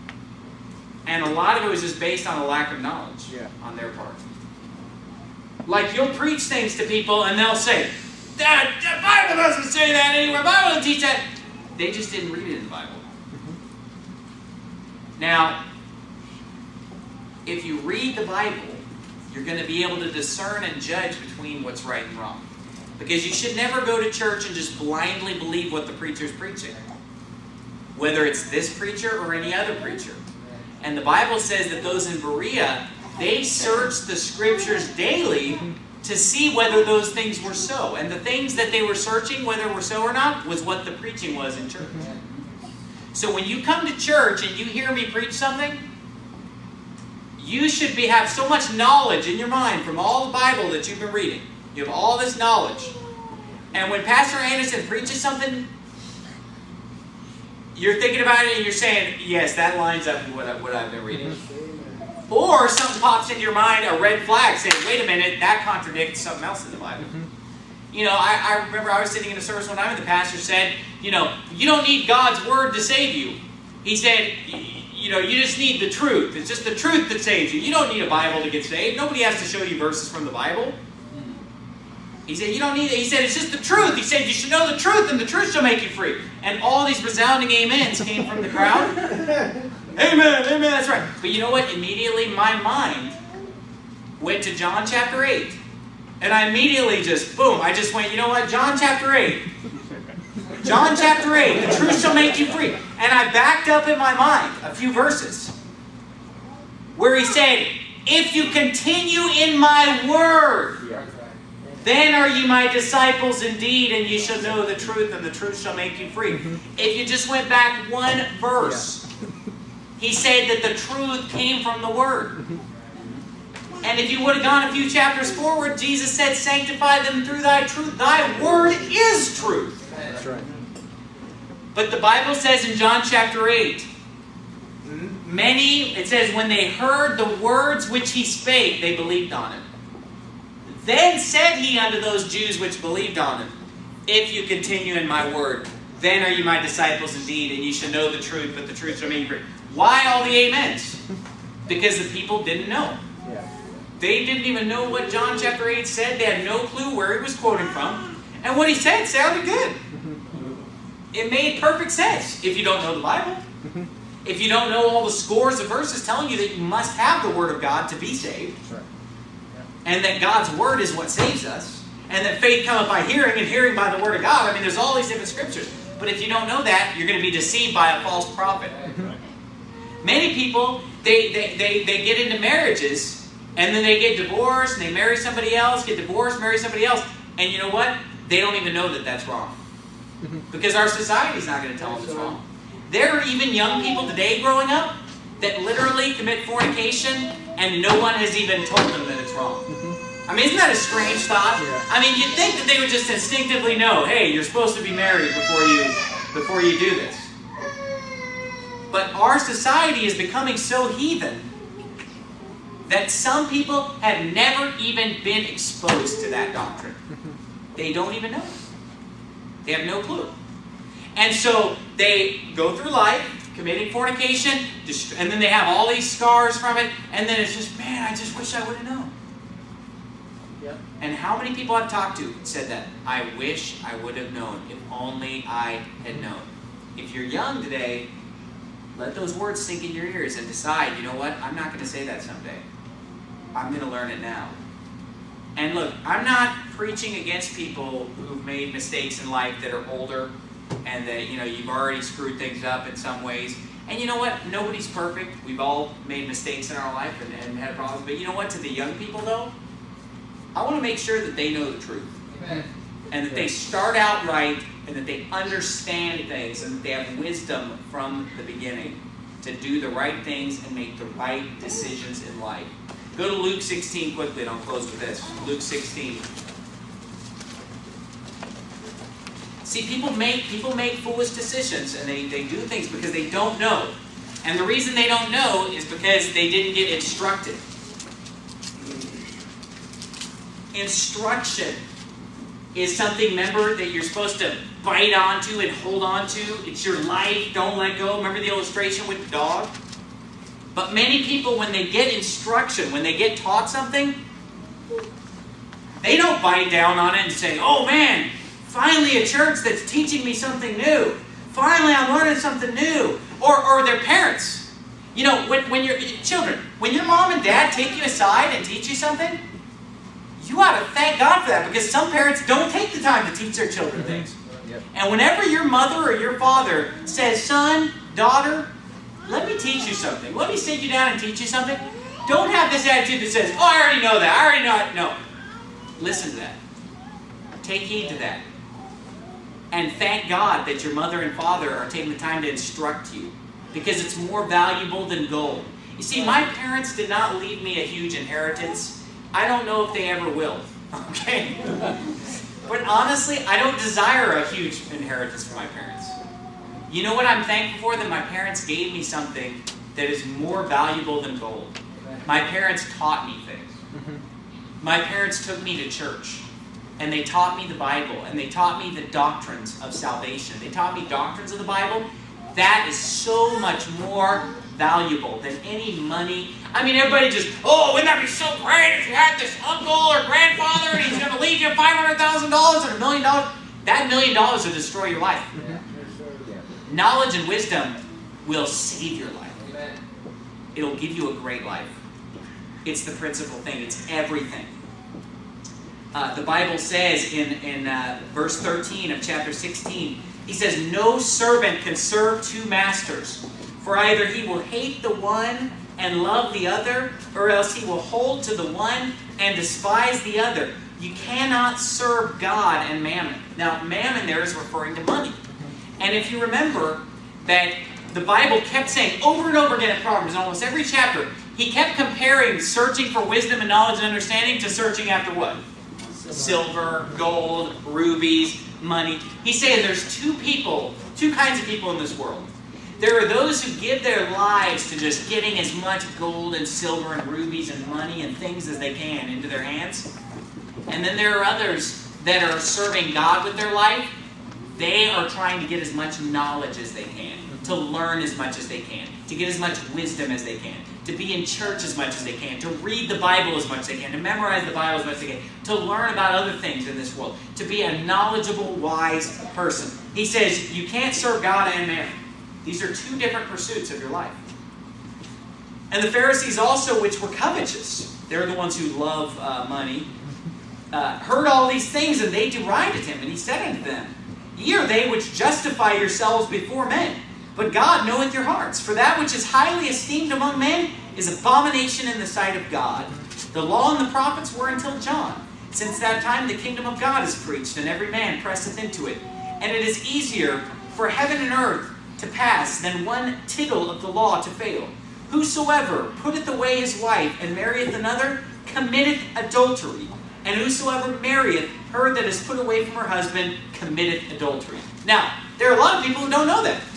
and a lot of it was just based on a lack of knowledge Yeah. on their part. Like, you'll preach things to people and they'll say, that, the Bible doesn't say that anywhere, the Bible doesn't teach that. They just didn't read it in the Bible. Now, if you read the Bible, you're going to be able to discern and judge between what's right and wrong. Because you should never go to church and just blindly believe what the preacher's preaching, whether it's this preacher or any other preacher. And the Bible says that those in Berea, they searched the Scriptures daily to see whether those things were so. And the things that they were searching, whether were so or not, was what the preaching was in church. So when you come to church and you hear me preach something, you should be, have so much knowledge in your mind from all the Bible that you've been reading. You have all this knowledge. And when Pastor Anderson preaches something, you're thinking about it and you're saying, yes, that lines up with what, I, what I've been reading. Or something pops into your mind, a red flag, saying, wait a minute, that contradicts something else in the Bible. You know, I, I remember I was sitting in a service one time and the pastor said, you know, you don't need God's Word to save you. He said, you know, you just need the truth. It's just the truth that saves you. You don't need a Bible to get saved. Nobody has to show you verses from the Bible. He said, you don't need it. He said, it's just the truth. He said, you should know the truth, and the truth shall make you free. And all these resounding amens came from the crowd. Amen, amen, that's right. But you know what? Immediately my mind went to John chapter eight. And I immediately just, boom, I just went, you know what? John chapter eight. John chapter eight, the truth shall make you free. And I backed up in my mind a few verses where he said, if you continue in my word, then are you my disciples indeed, and you shall know the truth, and the truth shall make you free. If you just went back one verse, he said that the truth came from the Word. And if you would have gone a few chapters forward, Jesus said, sanctify them through thy truth. Thy Word is truth. That's right. But the Bible says in John chapter eight, many, it says, when they heard the words which he spake, they believed on him. Then said he unto those Jews which believed on him, if you continue in my word, then are you my disciples indeed, and you shall know the truth, but the truth shall make you free. Why all the amens? Because the people didn't know. Yeah. They didn't even know what John chapter eight said. They had no clue where he was quoting from. And what he said sounded good. It made perfect sense if you don't know the Bible. If you don't know all the scores of verses telling you that you must have the Word of God to be saved. Sure. Yeah. And that God's Word is what saves us. And that faith cometh by hearing, and hearing by the Word of God. I mean, there's all these different scriptures. But if you don't know that, you're going to be deceived by a false prophet. Many people, they, they, they, they get into marriages, and then they get divorced, and they marry somebody else, get divorced, marry somebody else. And you know what? They don't even know that that's wrong. Because our society's not going to tell them it's wrong. There are even young people today growing up that literally commit fornication, and no one has even told them that it's wrong. I mean, isn't that a strange thought? Yeah. I mean, you'd think that they would just instinctively know, hey, you're supposed to be married before you, before you do this. But our society is becoming so heathen that some people have never even been exposed to that doctrine. They don't even know. They have no clue. And so they go through life committing fornication, and then they have all these scars from it, and then it's just, man, I just wish I would have known. Yep. And how many people I've talked to said that? I wish I would have known, if only I had known. If you're young today, let those words sink in your ears and decide, you know what, I'm not going to say that someday. I'm going to learn it now. And look, I'm not preaching against people who've made mistakes in life that are older and that, you know, you've already screwed things up in some ways. And you know what? Nobody's perfect. We've all made mistakes in our life and, and had problems. But you know what? To the young people, though, I want to make sure that they know the truth. Amen. And that they start out right and that they understand things and that they have wisdom from the beginning to do the right things and make the right decisions in life. Go to Luke sixteen quickly, and I'll close with this. Luke sixteen. See, people make people make foolish decisions, and they, they do things because they don't know. And the reason they don't know is because they didn't get instructed. Instruction is something, remember, that you're supposed to bite onto and hold on to. It's your life. Don't let go. Remember the illustration with the dog? But many people, when they get instruction, when they get taught something, they don't bite down on it and say, oh man, finally a church that's teaching me something new. Finally I'm learning something new. Or, or their parents. You know, when, when your children, when your mom and dad take you aside and teach you something, you ought to thank God for that, because some parents don't take the time to teach their children things. Yep. And whenever your mother or your father says, son, daughter, let me teach you something. Let me sit you down and teach you something. Don't have this attitude that says, oh, I already know that. I already know it. No. Listen to that. Take heed to that. And thank God that your mother and father are taking the time to instruct you, because it's more valuable than gold. You see, my parents did not leave me a huge inheritance. I don't know if they ever will. Okay? But honestly, I don't desire a huge inheritance from my parents. You know what I'm thankful for? That my parents gave me something that is more valuable than gold. My parents taught me things. My parents took me to church. And they taught me the Bible. And they taught me the doctrines of salvation. They taught me doctrines of the Bible. That is so much more valuable than any money. I mean, everybody just, oh, wouldn't that be so great if you had this uncle or grandfather and he's going to leave you five hundred thousand dollars or a million dollars? That million dollars will destroy your life. Yeah. Knowledge and wisdom will save your life. It'll give you a great life. It's the principal thing. It's everything. Uh, the Bible says in, in uh, verse thirteen of chapter sixteen, he says, no servant can serve two masters, for either he will hate the one and love the other, or else he will hold to the one and despise the other. You cannot serve God and mammon. Now, mammon there is referring to money. And if you remember that the Bible kept saying over and over again in Proverbs, in almost every chapter, he kept comparing searching for wisdom and knowledge and understanding to searching after what? Silver, gold, rubies, money. He's saying there's two people, two kinds of people in this world. There are those who give their lives to just getting as much gold and silver and rubies and money and things as they can into their hands. And then there are others that are serving God with their life. They are trying to get as much knowledge as they can, to learn as much as they can, to get as much wisdom as they can, to be in church as much as they can, to read the Bible as much as they can, to memorize the Bible as much as they can, to learn about other things in this world, to be a knowledgeable, wise person. He says you can't serve God and man. These are two different pursuits of your life. And the Pharisees also, which were covetous, they're the ones who love uh, money, uh, heard all these things, and they derided him. And he said unto them, Ye are they which justify yourselves before men, but God knoweth your hearts. For that which is highly esteemed among men is abomination in the sight of God. The law and the prophets were until John. Since that time the kingdom of God is preached, and every man presseth into it. And it is easier for heaven and earth to pass than one tittle of the law to fail. Whosoever putteth away his wife and marrieth another committeth adultery. And whosoever marrieth her that is put away from her husband committeth adultery. Now, there are a lot of people who don't know that.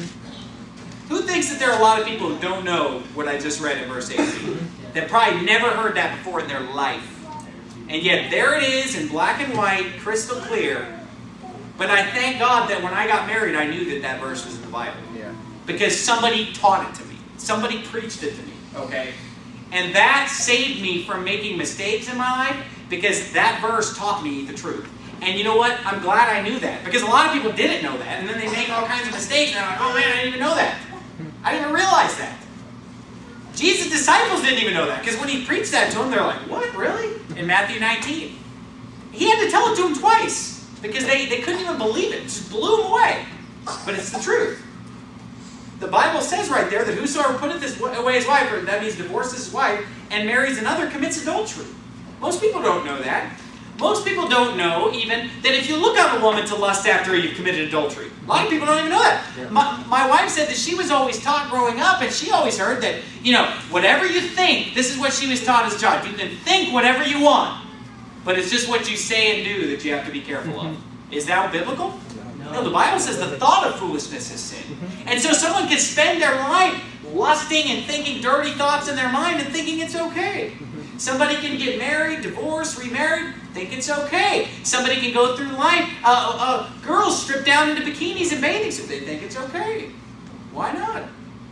Who thinks that there are a lot of people who don't know what I just read in verse eighteen? That probably never heard that before in their life. And yet there it is in black and white, crystal clear. But I thank God that when I got married, I knew that that verse was in the Bible. Yeah. Because somebody taught it to me. Somebody preached it to me. Okay? And that saved me from making mistakes in my life, because that verse taught me the truth. And you know what? I'm glad I knew that. Because a lot of people didn't know that. And then they make all kinds of mistakes. And they're like, oh man, I didn't even know that. I didn't even realize that. Jesus' disciples didn't even know that. Because when he preached that to them, they're like, what? Really? In Matthew nineteen. He had to tell it to them twice. Because they, they couldn't even believe it. It just blew them away. But it's the truth. The Bible says right there that whosoever putteth his, away his wife, or that means divorces his wife, and marries another, commits adultery. Most people don't know that. Most people don't know even that if you look on a woman to lust after her, you've committed adultery. A lot of people don't even know that. Yeah. My, my wife said that she was always taught growing up, and she always heard that, you know, whatever you think, this is what she was taught as a child. You can think whatever you want, but it's just what you say and do that you have to be careful of. Is that biblical? No, the Bible says the thought of foolishness is sin. And so someone can spend their life lusting and thinking dirty thoughts in their mind and thinking it's okay. Somebody can get married, divorced, remarried, think it's okay. Somebody can go through life, uh, uh, girls strip down into bikinis and bathing suits, they think it's okay. Why not?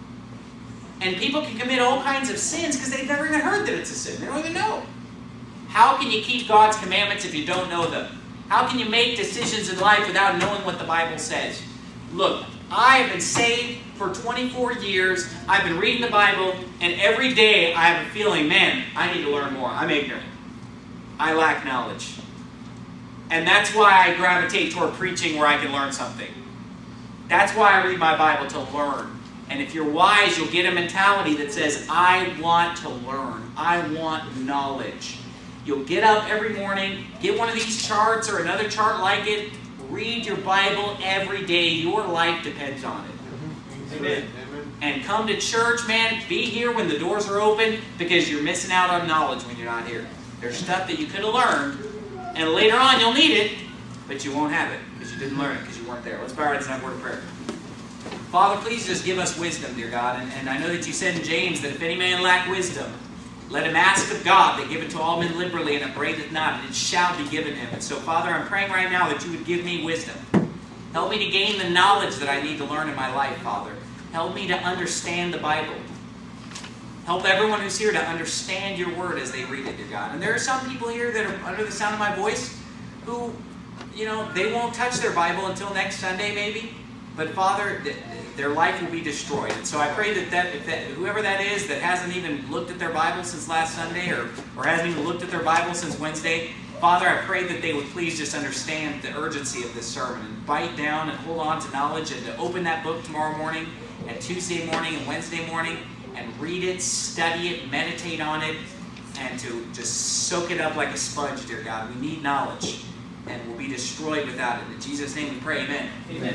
And people can commit all kinds of sins because they've never even heard that it's a sin. They don't even know. How can you keep God's commandments if you don't know them? How can you make decisions in life without knowing what the Bible says? Look, I have been saved for twenty-four years. I've been reading the Bible, and every day I have a feeling, man, I need to learn more. I'm ignorant. I lack knowledge. And that's why I gravitate toward preaching where I can learn something. That's why I read my Bible, to learn. And if you're wise, you'll get a mentality that says, I want to learn. I want knowledge. You'll get up every morning, get one of these charts or another chart like it, read your Bible every day. Your life depends on it. Amen. Amen. And come to church, man. Be here when the doors are open, because you're missing out on knowledge when you're not here. There's stuff that you could have learned, and later on you'll need it, but you won't have it because you didn't learn it because you weren't there. Let's bow our heads and have a word of prayer. Father, please just give us wisdom, dear God. And, and I know that you said in James that if any man lack wisdom, let him ask of God, that giveth to all men liberally and upbraideth not, and it shall be given him. And so, Father, I'm praying right now that you would give me wisdom. Help me to gain the knowledge that I need to learn in my life, Father. Help me to understand the Bible. Help everyone who's here to understand your word as they read it, dear God. And there are some people here that are under the sound of my voice who, you know, they won't touch their Bible until next Sunday maybe. But Father, their life will be destroyed. And so I pray that, that, if that whoever that is that hasn't even looked at their Bible since last Sunday, or, or hasn't even looked at their Bible since Wednesday, Father, I pray that they would please just understand the urgency of this sermon and bite down and hold on to knowledge, and to open that book tomorrow morning and Tuesday morning and Wednesday morning and read it, study it, meditate on it, and to just soak it up like a sponge, dear God. We need knowledge, and we'll be destroyed without it. In Jesus' name we pray, amen. Amen.